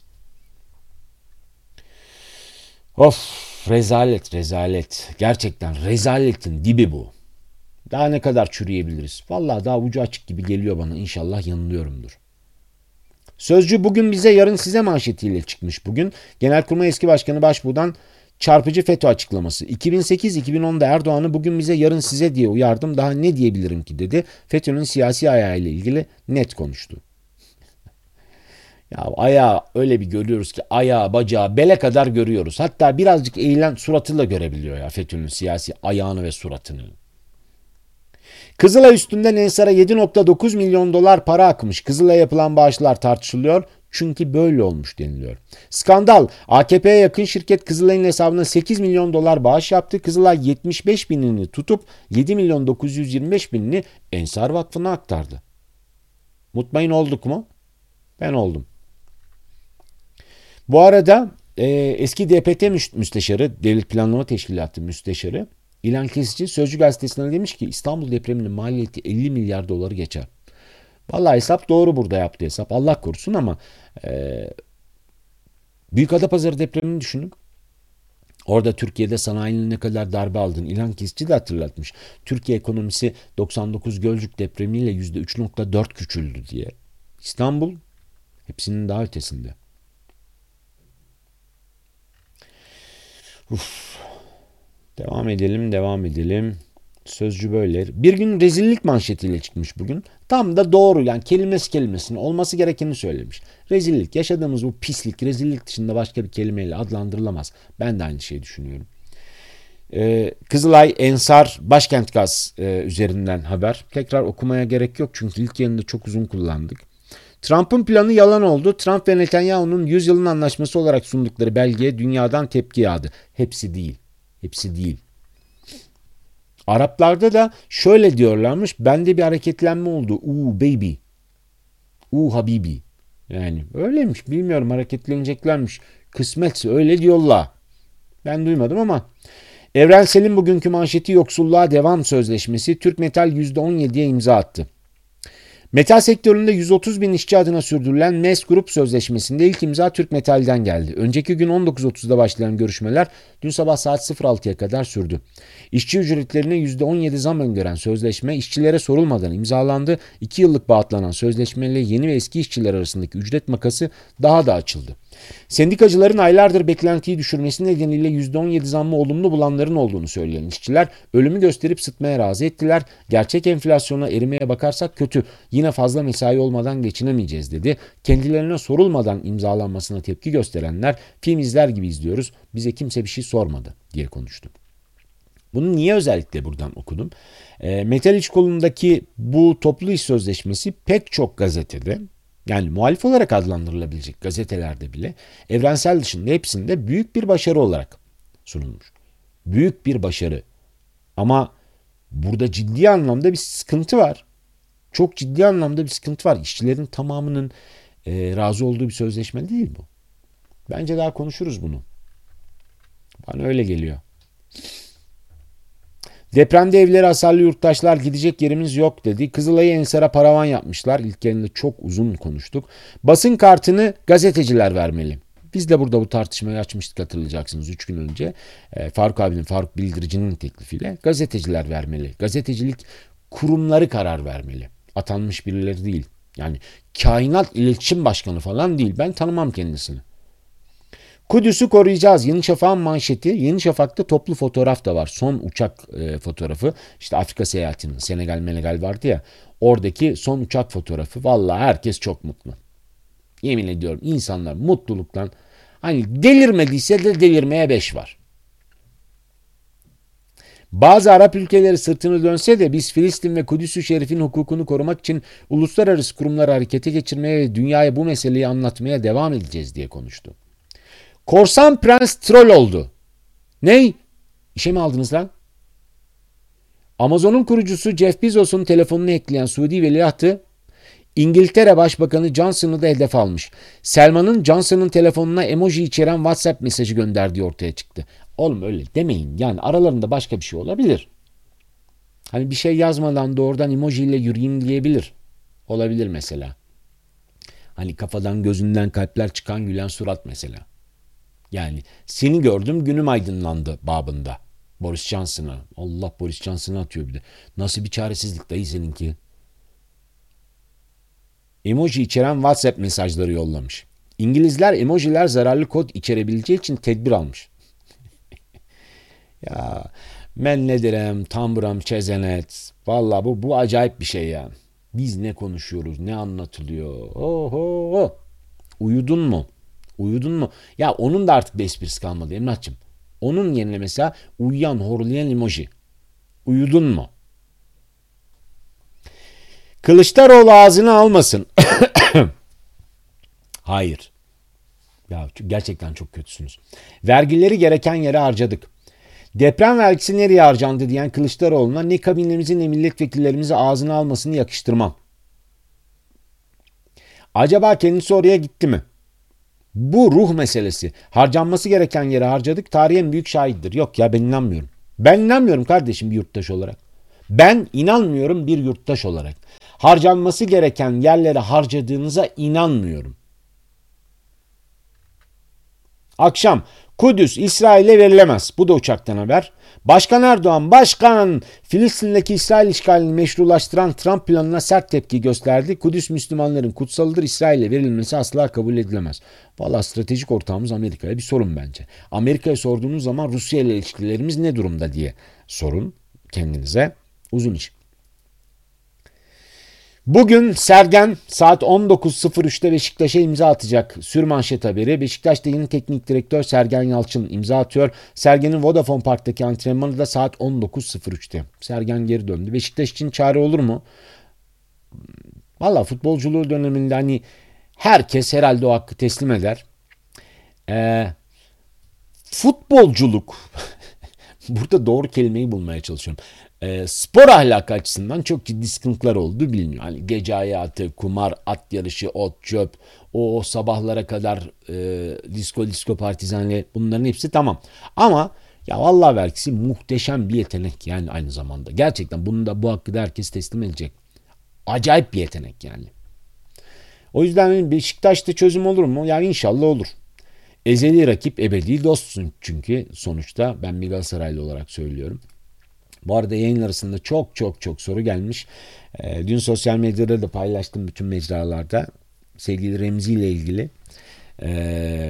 Of, rezalet rezalet. Gerçekten rezaletin dibi bu. Daha ne kadar çürüyebiliriz? Vallahi daha ucu açık gibi geliyor bana. İnşallah yanılıyorumdur. Sözcü bugün bize yarın size manşetiyle çıkmış bugün. Genelkurmay eski başkanı Başbuğ'dan çarpıcı FETÖ açıklaması. iki bin sekiz iki bin onda Erdoğan'ı bugün bize yarın size diye uyardım. Daha ne diyebilirim ki dedi. FETÖ'nün siyasi ayağıyla ilgili net konuştu. Ya ayağı öyle bir görüyoruz ki ayağı, bacağı, bele kadar görüyoruz. Hatta birazcık eğilen suratıyla görebiliyor ya FETÖ'nün siyasi ayağını ve suratını. Kızılay üstünden Ensar'a yedi virgül dokuz milyon dolar para akmış. Kızılay'a yapılan bağışlar tartışılıyor. Çünkü böyle olmuş deniliyor. Skandal. A K P'ye yakın şirket Kızılay'ın hesabına sekiz milyon dolar bağış yaptı. Kızılay yetmiş beş binini tutup yedi milyon dokuz yüz yirmi beş binini Ensar Vakfı'na aktardı. Mutmain olduk mu? Ben oldum. Bu arada e, eski D P T müsteşarı, Devlet Planlama Teşkilatı müsteşarı İlhan Kesici Sözcü Gazetesi'ne demiş ki İstanbul depreminin maliyeti elli milyar doları geçer. Vallahi hesap doğru burada yaptığı hesap. Allah korusun ama e, Büyükadapazarı depremini düşünün. Orada Türkiye'de sanayinin ne kadar darbe aldığını İlhan Kesici de hatırlatmış. Türkiye ekonomisi doksan dokuz Gölcük depremiyle yüzde üç virgül dört küçüldü diye. İstanbul hepsinin daha ötesinde. Uf. Devam edelim, devam edelim. Sözcü böyle. Bir gün rezillik manşetiyle çıkmış bugün. Tam da doğru yani kelimesi kelimesine olması gerekeni söylemiş. Rezillik, yaşadığımız bu pislik, rezillik dışında başka bir kelimeyle adlandırılamaz. Ben de aynı şeyi düşünüyorum. Ee, Kızılay, Ensar, Başkent Gaz e, üzerinden haber. Tekrar okumaya gerek yok çünkü ilk yerinde çok uzun kullandık. Trump'ın planı yalan oldu. Trump ve Netanyahu'nun yüz yılın anlaşması olarak sundukları belgeye dünyadan tepki yağdı. Hepsi değil. Hepsi değil. Araplarda da şöyle diyorlarmış. Bende bir hareketlenme oldu. Uuu baby. Uuu habibi. Yani öyleymiş. Bilmiyorum hareketleneceklermiş. Kısmetse öyle diyorlar. Ben duymadım ama. Evrensel'in bugünkü manşeti yoksulluğa devam sözleşmesi. Türk Metal yüzde on yediye imza attı. Metal sektöründe yüz otuz bin işçi adına sürdürülen M E S Grup sözleşmesinde ilk imza Türk Metal'den geldi. Önceki gün on dokuz otuzda başlayan görüşmeler dün sabah saat altıya kadar sürdü. İşçi ücretlerine yüzde on yedi zam öngören sözleşme işçilere sorulmadan imzalandı. iki yıllık bağlanan sözleşmeyle yeni ve eski işçiler arasındaki ücret makası daha da açıldı. Sendikacıların aylardır beklentiyi düşürmesi nedeniyle yüzde on yedi zammı olumlu bulanların olduğunu söyleyen işçiler ölümü gösterip sıtmaya razı ettiler. Gerçek enflasyona erimeye bakarsak kötü. Yine fazla mesai olmadan geçinemeyeceğiz dedi. Kendilerine sorulmadan imzalanmasına tepki gösterenler film izler gibi izliyoruz. Bize kimse bir şey sormadı diye konuştu. Bunu niye özellikle buradan okudum? E, Metal İş Kolu'ndaki bu toplu iş sözleşmesi pek çok gazetede yani muhalif olarak adlandırılabilecek gazetelerde bile Evrensel dışında hepsinde büyük bir başarı olarak sunulmuş. Büyük bir başarı. Ama burada ciddi anlamda bir sıkıntı var. Çok ciddi anlamda bir sıkıntı var. İşçilerin tamamının e, razı olduğu bir sözleşme değil bu. Bence daha konuşuruz bunu. Bana öyle geliyor. Depremde evleri hasarlı yurttaşlar gidecek yerimiz yok dedi. Kızılay'ı Ensar'a paravan yapmışlar. İlk yerinde çok uzun konuştuk. Basın kartını gazeteciler vermeli. Biz de burada bu tartışmayı açmıştık hatırlayacaksınız üç gün önce. E, Faruk abinin, Faruk Bildirici'nin teklifiyle gazeteciler vermeli. Gazetecilik kurumları karar vermeli. Atanmış birileri değil. Yani kainat iletişim başkanı falan değil. Ben tanımam kendisini. Kudüs'ü koruyacağız. Yeni Şafak'ın manşeti. Yeni Şafak'ta toplu fotoğraf da var. Son uçak e, fotoğrafı. İşte Afrika seyahatinin Senegal Menegal vardı ya. Oradaki son uçak fotoğrafı. Vallahi herkes çok mutlu. Yemin ediyorum insanlar mutluluktan hani delirmediyse de delirmeye beş var. Bazı Arap ülkeleri sırtını dönse de biz Filistin ve Kudüs-ü Şerif'in hukukunu korumak için uluslararası kurumları harekete geçirmeye ve dünyaya bu meseleyi anlatmaya devam edeceğiz diye konuştu. Korsan prens troll oldu. Ney? İşe mi aldınız lan? Amazon'un kurucusu Jeff Bezos'un telefonunu hackleyen Suudi veliahtı İngiltere Başbakanı Johnson'ı da hedef almış. Selman'ın Johnson'ın telefonuna emoji içeren WhatsApp mesajı gönderdiği ortaya çıktı. Oğlum öyle demeyin. Yani aralarında başka bir şey olabilir. Hani bir şey yazmadan doğrudan emoji ile yürüyeyim diyebilir. Olabilir mesela. Hani kafadan gözünden kalpler çıkan gülen surat mesela. Yani seni gördüm günüm aydınlandı babında. Boris Johnson'a. Allah Boris Johnson'a atıyor bir de. Nasıl bir çaresizlik dayı seninki. Emoji içeren WhatsApp mesajları yollamış. İngilizler emojiler zararlı kod içerebileceği için tedbir almış. Ya men ne direm, tamburam, çezenet. Valla bu, bu acayip bir şey ya. Biz ne konuşuyoruz, ne anlatılıyor. Oho. Uyudun mu? Uyudun mu? Ya onun da artık bir esprisi kalmadı Emrah'cığım. Onun yerine mesela uyuyan, horlayan emoji. Uyudun mu? Kılıçdaroğlu ağzını almasın. Hayır. Ya gerçekten çok kötüsünüz. Vergileri gereken yere harcadık. Deprem vergisi nereye harcandı diyen Kılıçdaroğlu'na ne kabinlemizin ne milletvekillerimizi ağzına almasını yakıştırmam. Acaba kendisi oraya gitti mi? Bu ruh meselesi. Harcanması gereken yere harcadık. Tarihin büyük şahididir. Yok ya ben inanmıyorum. Ben inanmıyorum kardeşim bir yurttaş olarak. Ben inanmıyorum bir yurttaş olarak. Harcanması gereken yerlere harcadığınıza inanmıyorum. Akşam Kudüs İsrail'e verilemez. Bu da uçaktan haber. Başkan Erdoğan, başkan Filistin'deki İsrail işgalini meşrulaştıran Trump planına sert tepki gösterdi. Kudüs Müslümanların kutsalıdır, İsrail'e verilmesi asla kabul edilemez. Valla stratejik ortağımız Amerika'ya bir sorun bence. Amerika'ya sorduğunuz zaman Rusya ile ilişkilerimiz ne durumda diye sorun kendinize. Uzun iş. Bugün Sergen saat on dokuz sıfır üçte Beşiktaş'a imza atacak. Sürmanşet haberi. Beşiktaş'ta yeni teknik direktör Sergen Yalçın imza atıyor. Sergen'in Vodafone Park'taki antrenmanı da saat on dokuz sıfır üçte. Sergen geri döndü. Beşiktaş için çare olur mu? Valla futbolculuğu döneminde hani herkes herhalde o hakkı teslim eder. Ee, futbolculuk burada doğru kelimeyi bulmaya çalışıyorum. E, spor ahlakı açısından çok ciddi sıkıntılar olduğu biliniyor. Hani gece hayatı, kumar, at yarışı, ot, çöp, o, o sabahlara kadar e, disco, disco partizanle bunların hepsi tamam. Ama ya vallahi vergisi muhteşem bir yetenek yani aynı zamanda. Gerçekten bunun da bu hakkı da herkes teslim edecek. Acayip bir yetenek yani. O yüzden Beşiktaş'ta çözüm olur mu? Yani inşallah olur. Ezeli rakip ebedi dostsun çünkü sonuçta ben bir Galatasaraylı olarak söylüyorum. Bu arada yayın arasında çok çok çok soru gelmiş. E, dün sosyal medyada da paylaştım bütün mecralarda. Sevgili Remzi ile ilgili. E,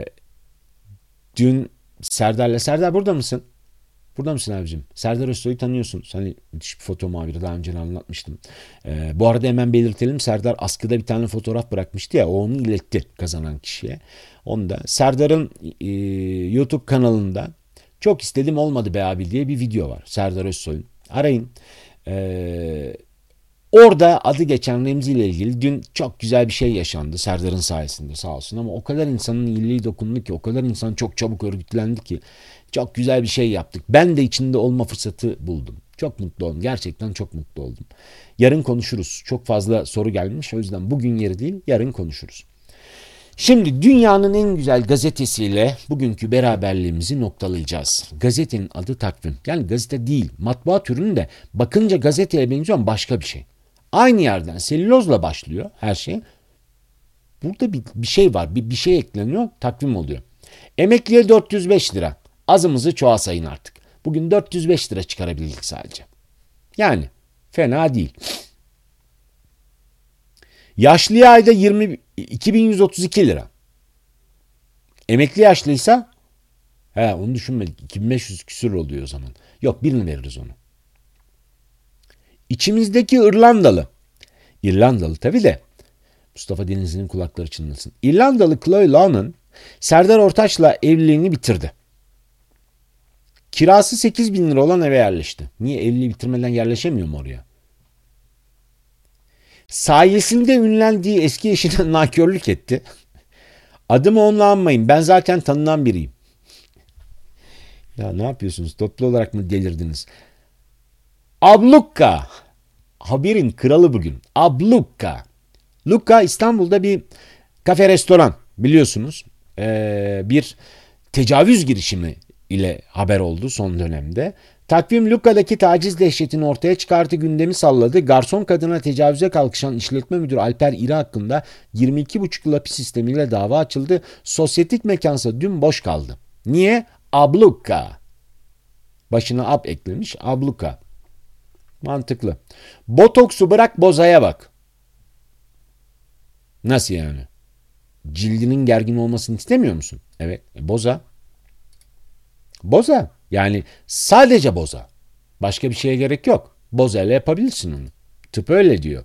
dün Serdar'la Serdar burada mısın? Burada mısın abicim? Serdar Özsoy'u tanıyorsun. Hani müthiş bir foto muhabiri daha önce anlatmıştım. E, bu arada hemen belirtelim. Serdar askıda bir tane fotoğraf bırakmıştı ya. O onu iletti kazanan kişiye. Onu da Serdar'ın e, YouTube kanalında çok istedim olmadı be abi diye bir video var. Serdar Özsoy'un. Arayın. Ee, orada adı geçen Remzi ile ilgili dün çok güzel bir şey yaşandı. Serdar'ın sayesinde sağ olsun ama o kadar insanın iyiliği dokundu ki, o kadar insan çok çabuk örgütlendi ki çok güzel bir şey yaptık. Ben de içinde olma fırsatı buldum. Çok mutlu oldum. Gerçekten çok mutlu oldum. Yarın konuşuruz. Çok fazla soru gelmiş. O yüzden bugün yeri değil, yarın konuşuruz. Şimdi dünyanın en güzel gazetesiyle bugünkü beraberliğimizi noktalayacağız. Gazetenin adı Takvim. Yani gazete değil, matbaa ürünü de bakınca gazeteye benziyor ama başka bir şey. Aynı yerden selülozla başlıyor her şey. Burada bir, bir şey var, bir, bir şey ekleniyor, takvim oluyor. Emekliye dört yüz beş lira. Azımızı çoğa sayın artık. Bugün dört yüz beş lira çıkarabildik sadece. Yani fena değil. Yaşlıya ayda yirmi iki bin yüz otuz iki lira. Emekli yaşlıysa he onu düşünmedik. iki bin beş yüz küsür oluyor o zaman. Yok birini veririz onu. İçimizdeki İrlandalı. İrlandalı tabii de Mustafa Denizli'nin kulakları çınlasın. İrlandalı Chloe Loughnane Serdar Ortaç'la evliliğini bitirdi. Kirası sekiz bin lira olan eve yerleşti. Niye evliliği bitirmeden yerleşemiyor mu oraya? Sayesinde ünlendiği eski eşine nankörlük etti. Adımı onunla anmayın. Ben zaten tanınan biriyim. Ya ne yapıyorsunuz? Toplu olarak mı delirdiniz? Abluka. Haberin kralı bugün. Abluka. Luka İstanbul'da bir kafe restoran biliyorsunuz. Ee, bir tecavüz girişimi ile haber oldu son dönemde. Takvim Luka'daki taciz dehşetini ortaya çıkarttı, gündemi salladı. Garson kadına tecavüze kalkışan işletme müdürü Alper İri hakkında yirmi iki buçuk yıl hapis sistemiyle dava açıldı. Sosyetik mekansa dün boş kaldı. Niye? Abluka. Başına ab eklemiş, abluka. Mantıklı. Botoksu bırak, bozaya bak. Nasıl yani? Cildinin gergin olmasını istemiyor musun? Evet. E, boza. Boza. Yani sadece boza. Başka bir şeye gerek yok. Boza ile yapabilirsin onu. Tıp öyle diyor.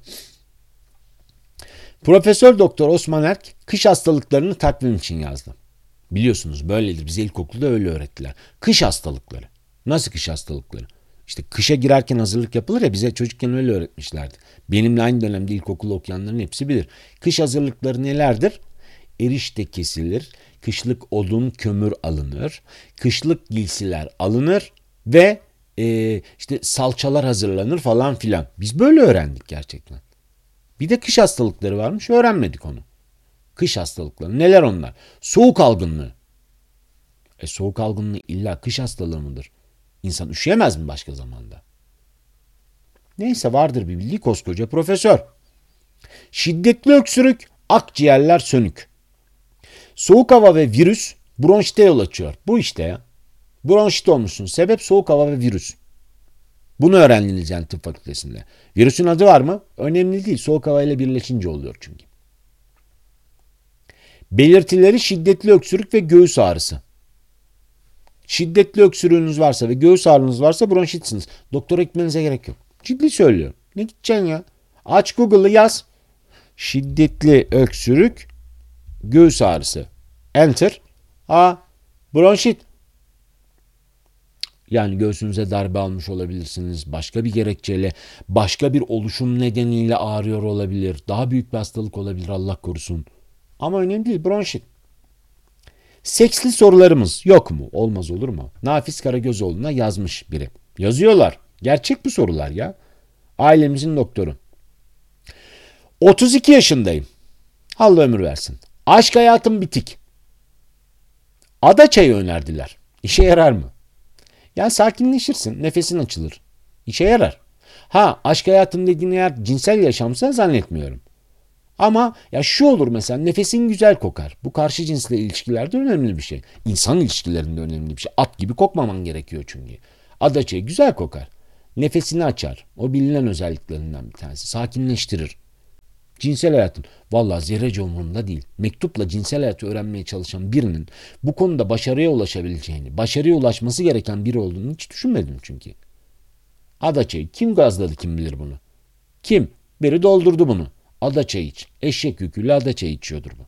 Profesör Doktor Osman Erk kış hastalıklarını takvim için yazdı. Biliyorsunuz böyledir. Bize ilkokulda öyle öğrettiler. Kış hastalıkları. Nasıl kış hastalıkları? İşte kışa girerken hazırlık yapılır ya, bize çocukken öyle öğretmişlerdi. Benimle aynı dönemde ilkokulu okuyanların hepsi bilir. Kış hazırlıkları nelerdir? Erişte kesilir, kışlık odun kömür alınır, kışlık giysiler alınır ve e, işte salçalar hazırlanır falan filan. Biz böyle öğrendik gerçekten. Bir de kış hastalıkları varmış, öğrenmedik onu. Kış hastalıkları neler onlar? Soğuk algınlığı. E soğuk algınlığı illa kış hastalığı mıdır? İnsan üşüyemez mi başka zamanda? Neyse, vardır bir bildiği koskoca profesör. Şiddetli öksürük, akciğerler sönük. Soğuk hava ve virüs bronşite yol açıyor. Bu işte ya. Bronşit olmuşsun. Sebep soğuk hava ve virüs. Bunu öğrendiniz yani tıp fakültesinde. Virüsün adı var mı? Önemli değil. Soğuk havayla birleşince oluyor çünkü. Belirtileri şiddetli öksürük ve göğüs ağrısı. Şiddetli öksürüğünüz varsa ve göğüs ağrınız varsa bronşitsiniz. Doktora gitmenize gerek yok. Ciddi söylüyorum. Ne gideceksin ya? Aç Google'ı yaz. Şiddetli öksürük, göğüs ağrısı. Enter. A. Bronşit. Yani göğsünüze darbe almış olabilirsiniz. Başka bir gerekçeyle, başka bir oluşum nedeniyle ağrıyor olabilir. Daha büyük bir hastalık olabilir, Allah korusun. Ama önemli değil, bronşit. Seksli sorularımız yok mu? Olmaz olur mu? Nafiz Karagözoğlu'na yazmış biri. Yazıyorlar. Gerçek bu sorular ya. Ailemizin doktoru. otuz iki yaşındayım. Allah ömür versin. Aşk hayatım bitik. Ada çayı önerdiler. İşe yarar mı? Ya sakinleşirsin, nefesin açılır. İşe yarar. Ha, aşk hayatım dediğin eğer cinsel yaşamsa zannetmiyorum. Ama ya şu olur mesela, nefesin güzel kokar. Bu karşı cinsle ilişkilerde önemli bir şey. İnsan ilişkilerinde önemli bir şey. At gibi kokmaman gerekiyor çünkü. Ada çayı güzel kokar. Nefesini açar. O bilinen özelliklerinden bir tanesi. Sakinleştirir. Cinsel hayatın vallahi zerrece umurumda değil. Mektupla cinsel hayatı öğrenmeye çalışan birinin bu konuda başarıya ulaşabileceğini, başarıya ulaşması gereken biri olduğunu hiç düşünmedim çünkü. Ada çayı. Kim gazladı kim bilir bunu? Kim? Biri doldurdu bunu. Ada çayı iç. Eşek yüküyle ada çayı içiyordur bu.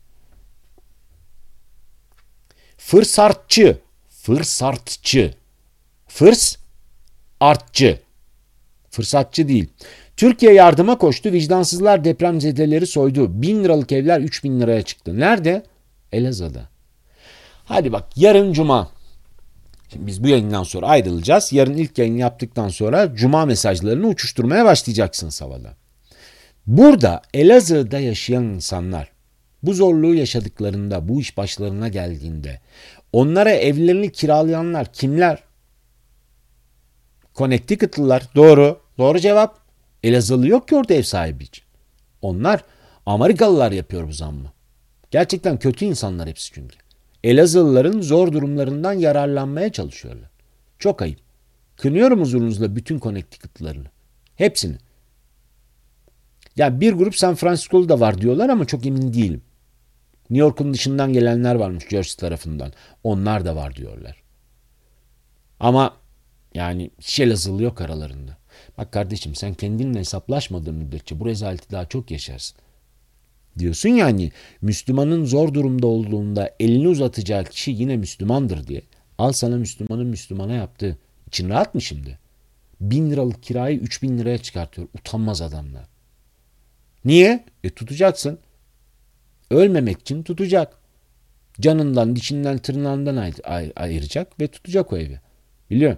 Fırsatçı. Fırsatçı. Fırs artçı. Fırsatçı değil. Türkiye yardıma koştu. Vicdansızlar depremzedeleri soydu. Bin liralık evler üç bin liraya çıktı. Nerede? Elazığ'da. Hadi bak, yarın cuma. Şimdi biz bu yayından sonra ayrılacağız. Yarın ilk yayını yaptıktan sonra cuma mesajlarını uçuşturmaya başlayacaksınız havada. Burada Elazığ'da yaşayan insanlar bu zorluğu yaşadıklarında, bu iş başlarına geldiğinde onlara evlerini kiralayanlar kimler? Connecticut'lılar. Doğru. Doğru cevap. Elazığlı yok ki orada ev sahibi için. Onlar Amerikalılar yapıyor bu zammı. Gerçekten kötü insanlar hepsi çünkü. Elazığlıların zor durumlarından yararlanmaya çalışıyorlar. Çok ayıp. Kınıyorum huzurunuzla bütün Connecticut'larını. Hepsini. Yani bir grup San Francisco'lu da var diyorlar ama çok emin değilim. New York'un dışından gelenler varmış, Jersey tarafından. Onlar da var diyorlar. Ama yani hiç Elazığlı yok aralarında. Bak kardeşim, sen kendinle hesaplaşmadığın müddetçe bu rezaleti daha çok yaşarsın. Diyorsun yani Müslümanın zor durumda olduğunda elini uzatacağı kişi yine Müslümandır diye. Al sana Müslümanın Müslümana yaptığı. İçin rahat mı şimdi? Bin liralık kirayı üç bin liraya çıkartıyor. Utanmaz adamlar. Niye? E tutacaksın. Ölmemek için tutacak. Canından, dişinden, tırnağından ay- ay- ayıracak ve tutacak o evi. Biliyor.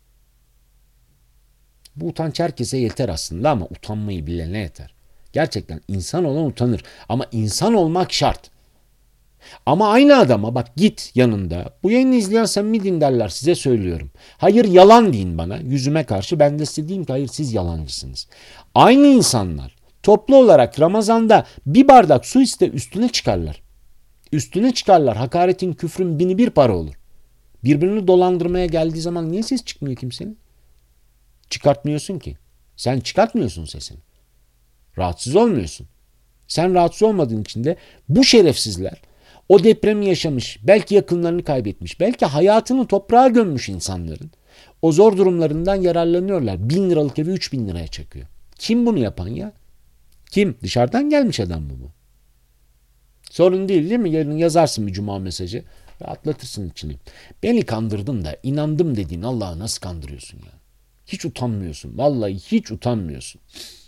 Bu utanç herkese yeter aslında ama utanmayı bilene yeter. Gerçekten insan olan utanır. Ama insan olmak şart. Ama aynı adama bak git yanında. Bu yayını izleyen samimi dinlerler size söylüyorum. Hayır yalan deyin bana yüzüme karşı. Ben de size diyeyim ki hayır siz yalancısınız. Aynı insanlar toplu olarak Ramazan'da bir bardak su iste üstüne çıkarlar. Üstüne çıkarlar. Hakaretin küfrün bini bir para olur. Birbirini dolandırmaya geldiği zaman niye ses çıkmıyor kimsenin? Çıkartmıyorsun ki. Sen çıkartmıyorsun sesini. Rahatsız olmuyorsun. Sen rahatsız olmadığın için de bu şerefsizler o depremi yaşamış, belki yakınlarını kaybetmiş, belki hayatını toprağa gömmüş insanların o zor durumlarından yararlanıyorlar. Bin liralık evi üç bin liraya çakıyor. Kim bunu yapan ya? Kim? Dışarıdan gelmiş adam mı bu? Sorun değil değil mi? Yarın yazarsın bir cuma mesajı. Rahatlatırsın içini. Beni kandırdın da inandım dediğin Allah'ı nasıl kandırıyorsun ya? Hiç utanmıyorsun. Vallahi hiç utanmıyorsun.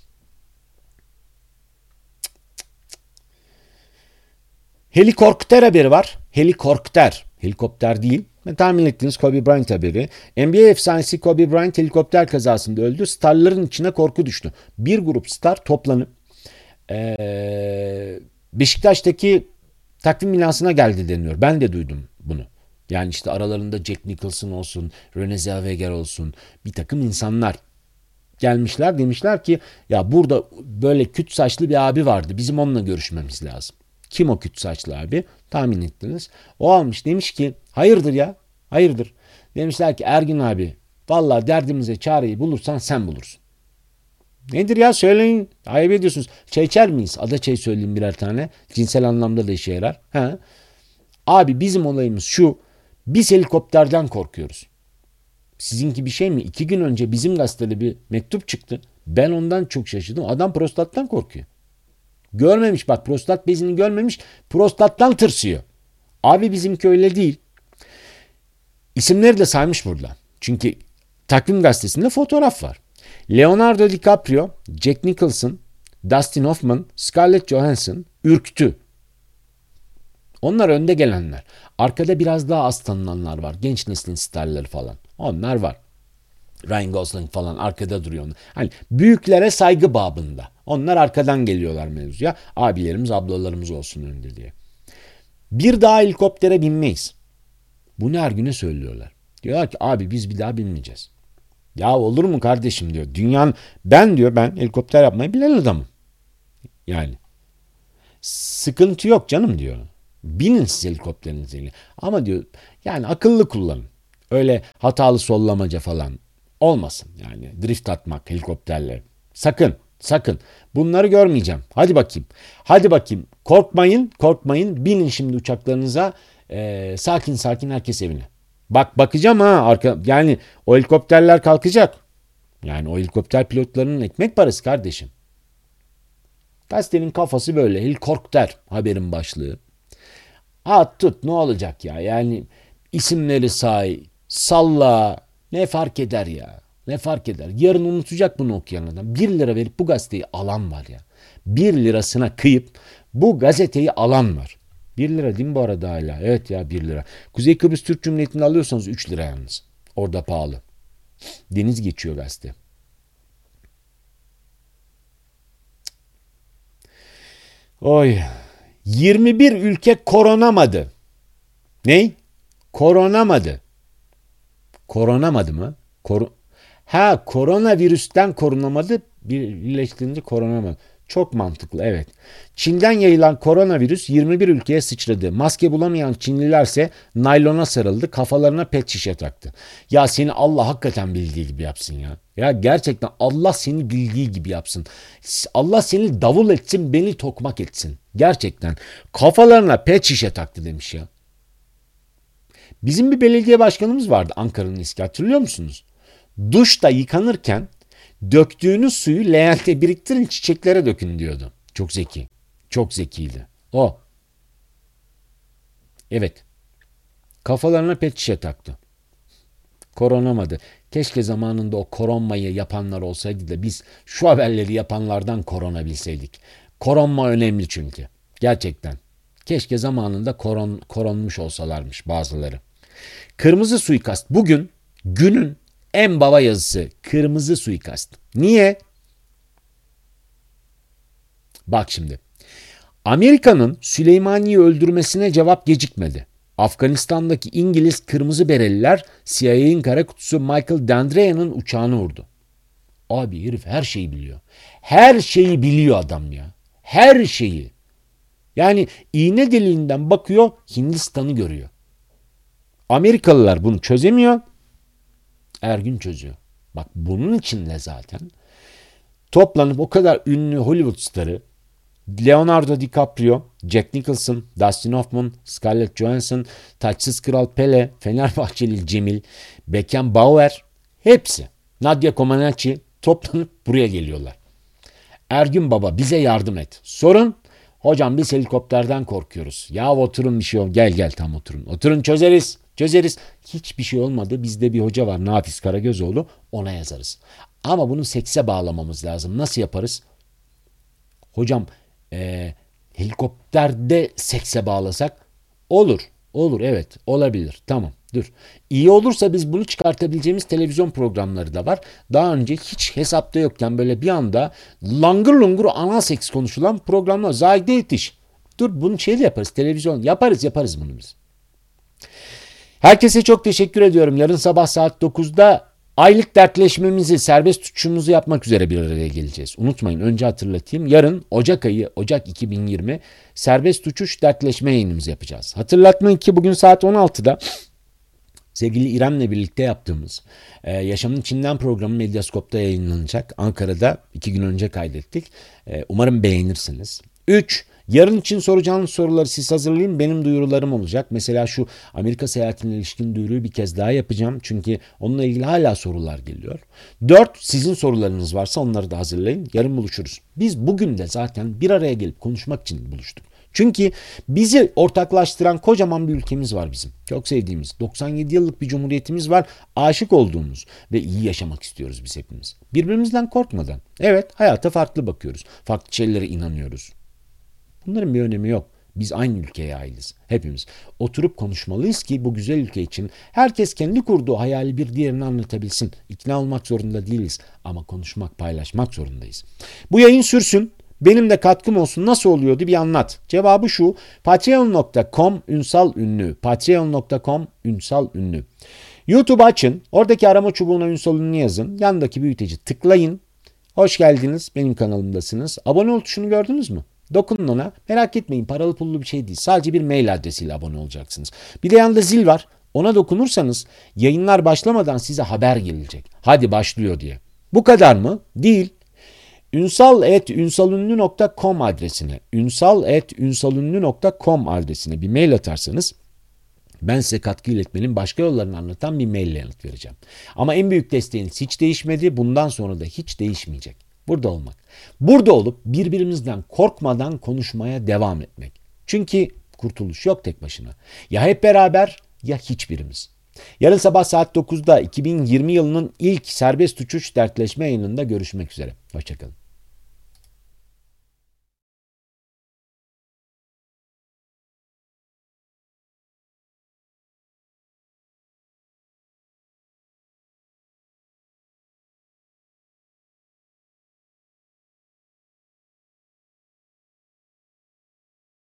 Helikopter haberi var. Helikopter. Helikopter değil. Ben tahmin ettiğiniz Kobe Bryant haberi. N B A efsanesi Kobe Bryant helikopter kazasında öldü. Starların içine korku düştü. Bir grup star toplanıp ee, Beşiktaş'taki takvim binasına geldi deniyor. Ben de duydum bunu. Yani işte aralarında Jack Nicholson olsun, Renée Zellweger olsun bir takım insanlar gelmişler demişler ki ya burada böyle küt saçlı bir abi vardı. Bizim onunla görüşmemiz lazım. Kim o küt saçlı abi? Tahmin ettiniz. O almış demiş ki hayırdır ya? Hayırdır? Demişler ki Ergin abi vallahi derdimize çareyi bulursan sen bulursun. Nedir ya söyleyin. Ayıp ediyorsunuz. Çay içer miyiz? Ada çay söyleyeyim birer tane. Cinsel anlamda da işe yarar. Ha. Abi bizim olayımız şu. Biz helikopterden korkuyoruz. Sizinki bir şey mi? İki gün önce bizim gazetede bir mektup çıktı. Ben ondan çok şaşırdım. Adam prostattan korkuyor. Görmemiş bak prostat bezini görmemiş. Prostattan tırsıyor. Abi bizimki öyle değil. İsimleri de saymış burada. Çünkü takvim gazetesinde fotoğraf var. Leonardo DiCaprio, Jack Nicholson, Dustin Hoffman, Scarlett Johansson ürktü. Onlar önde gelenler. Arkada biraz daha az tanınanlar var. Genç neslin starları falan. Onlar var. Ryan Gosling falan arkada duruyor. Hani büyüklere saygı babında. Onlar arkadan geliyorlar mevzuya. Abilerimiz, ablalarımız olsun önde diye. Bir daha helikoptere binmeyiz. Bunu her güne söylüyorlar. Diyorlar ki abi biz bir daha binmeyeceğiz. Ya olur mu kardeşim diyor. Dünyanın ben diyor ben helikopter yapmayı bilen adamım. Yani sıkıntı yok canım diyor. Binin siz helikopterinize. Ama diyor yani akıllı kullanın. Öyle hatalı sollamaca falan olmasın. Yani drift atmak helikopterle. Sakın sakın. Bunları görmeyeceğim. Hadi bakayım. Hadi bakayım. Korkmayın korkmayın. Binin şimdi uçaklarınıza. Ee, sakin sakin herkes evine. Bak bakacağım ha. Arka, yani o helikopterler kalkacak. Yani o helikopter pilotlarının ekmek parası kardeşim. Gazetenin kafası böyle. Helikopter haberin başlığı. At tut ne olacak ya? Yani isimleri say, salla. Ne fark eder ya? Ne fark eder? Yarın unutacak bunu okuyan adam. Bir lira verip bu gazeteyi alan var ya. Bir lirasına kıyıp bu gazeteyi alan var. Bir lira değil mi bu arada hala? Evet ya bir lira. Kuzey Kıbrıs Türk Cumhuriyeti'nde alıyorsanız üç lira yalnız. Orada pahalı. Deniz geçiyor gazete. Oy. yirmi bir ülke koronamadı. Ney? Koronamadı. Koronamadı mı? Kor ha koronavirüsten korunamadı. Birleştirince koronamadı. Çok mantıklı evet. Çin'den yayılan koronavirüs yirmi bir ülkeye sıçradı. Maske bulamayan Çinlilerse naylona sarıldı. Kafalarına pet şişe taktı. Ya seni Allah hakikaten bildiği gibi yapsın ya. Ya gerçekten Allah seni bildiği gibi yapsın. Allah seni davul etsin, beni tokmak etsin. Gerçekten. Kafalarına pet şişe taktı demiş ya. Bizim bir belediye başkanımız vardı Ankara'nın eski hatırlıyor musunuz? Duşta yıkanırken döktüğünüz suyu leğente biriktirin çiçeklere dökün diyordu. Çok zeki. Çok zekiydi. O. Evet. Kafalarına pet şişe taktı. Koronamadı. Keşke zamanında o koronmayı yapanlar olsaydı da biz şu haberleri yapanlardan koronabilseydik. Koronma önemli çünkü. Gerçekten. Keşke zamanında koron, koronmuş olsalarmış bazıları. Kırmızı suikast. Bugün günün en baba yazısı. Kırmızı suikast. Niye? Bak şimdi. Amerika'nın Süleymaniye'yi öldürmesine cevap gecikmedi. Afganistan'daki İngiliz kırmızı bereliler C I A'nin kara kutusu Michael D'Andrea'nın uçağını vurdu. Abi herif her şeyi biliyor. Her şeyi biliyor adam ya. Her şeyi. Yani iğne deliğinden bakıyor, Hindistan'ı görüyor. Amerikalılar bunu çözemiyor. Ergün çözüyor. Bak bunun için de zaten toplanıp o kadar ünlü Hollywood starı Leonardo DiCaprio, Jack Nicholson, Dustin Hoffman, Scarlett Johansson, Taçsız Kral Pele, Fenerbahçeli Cemil, Beckenbauer hepsi Nadia Comaneci toplanıp buraya geliyorlar. Ergün Baba bize yardım et. Sorun hocam biz helikopterden korkuyoruz. Ya oturun bir şey ol. Gel gel tam oturun. Oturun çözeriz. Çözeriz. Hiçbir şey olmadı. Bizde bir hoca var Nafiz Karagözoğlu. Ona yazarız. Ama bunu sekse bağlamamız lazım. Nasıl yaparız? Hocam e, helikopterde sekse bağlasak olur. Olur evet olabilir. Tamam dur. İyi olursa biz bunu çıkartabileceğimiz televizyon programları da var. Daha önce hiç hesapta yokken böyle bir anda langır lungur anal seks konuşulan programlar. Zahide yetiş. Dur bunu şeyle yaparız televizyon. Yaparız yaparız bunu biz. Herkese çok teşekkür ediyorum. Yarın sabah saat dokuzda aylık dertleşmemizi, serbest uçuşumuzu yapmak üzere bir araya geleceğiz. Unutmayın önce hatırlatayım. Yarın Ocak ayı, Ocak iki bin yirmi serbest uçuş dertleşme yayınımızı yapacağız. Hatırlatmayın ki bugün saat on altıda sevgili İrem'le birlikte yaptığımız e, Yaşamın İçinden programı Medyaskop'ta yayınlanacak. Ankara'da iki gün önce kaydettik. E, umarım beğenirsiniz. üç. Yarın için soracağınız soruları siz hazırlayın. Benim duyurularım olacak. Mesela şu Amerika seyahatine ilişkin duyuruyu bir kez daha yapacağım. Çünkü onunla ilgili hala sorular geliyor. dört. Sizin sorularınız varsa onları da hazırlayın. Yarın buluşuruz. Biz bugün de zaten bir araya gelip konuşmak için buluştuk. Çünkü bizi ortaklaştıran kocaman bir ülkemiz var bizim. Çok sevdiğimiz doksan yedi yıllık bir cumhuriyetimiz var. Aşık olduğumuz ve iyi yaşamak istiyoruz biz hepimiz. Birbirimizden korkmadan. Evet hayata farklı bakıyoruz. Farklı şeylere inanıyoruz. Bunların bir önemi yok. Biz aynı ülkeye aitiz. Hepimiz. Oturup konuşmalıyız ki bu güzel ülke için herkes kendi kurduğu hayali bir diğerini anlatabilsin. İkna olmak zorunda değiliz. Ama konuşmak, paylaşmak zorundayız. Bu yayın sürsün. Benim de katkım olsun. Nasıl oluyordu bir anlat. Cevabı şu. patreon nokta com ünsal ünlü. patreon nokta com ünsal ünlü. YouTube açın. Oradaki arama çubuğuna ünsal ünlü yazın. Yandaki büyüteci tıklayın. Hoş geldiniz. Benim kanalımdasınız. Abone ol tuşunu gördünüz mü? Dokunun ona. Merak etmeyin paralı pullu bir şey değil. Sadece bir mail adresiyle abone olacaksınız. Bir de yanında zil var. Ona dokunursanız yayınlar başlamadan size haber gelecek. Hadi başlıyor diye. Bu kadar mı? Değil. ünsal et ünsalünlü nokta com adresine ünsal et ünsalünlü nokta com adresine bir mail atarsanız ben size katkı iletmenin başka yollarını anlatan bir maille yanıt vereceğim. Ama en büyük desteğiniz hiç değişmedi. Bundan sonra da hiç değişmeyecek. Burada olmak. Burada olup birbirimizden korkmadan konuşmaya devam etmek. Çünkü kurtuluş yok tek başına. Ya hep beraber ya hiçbirimiz. Yarın sabah saat dokuzda iki bin yirmi yılının ilk serbest uçuş dertleşme yayınında görüşmek üzere. Hoşçakalın.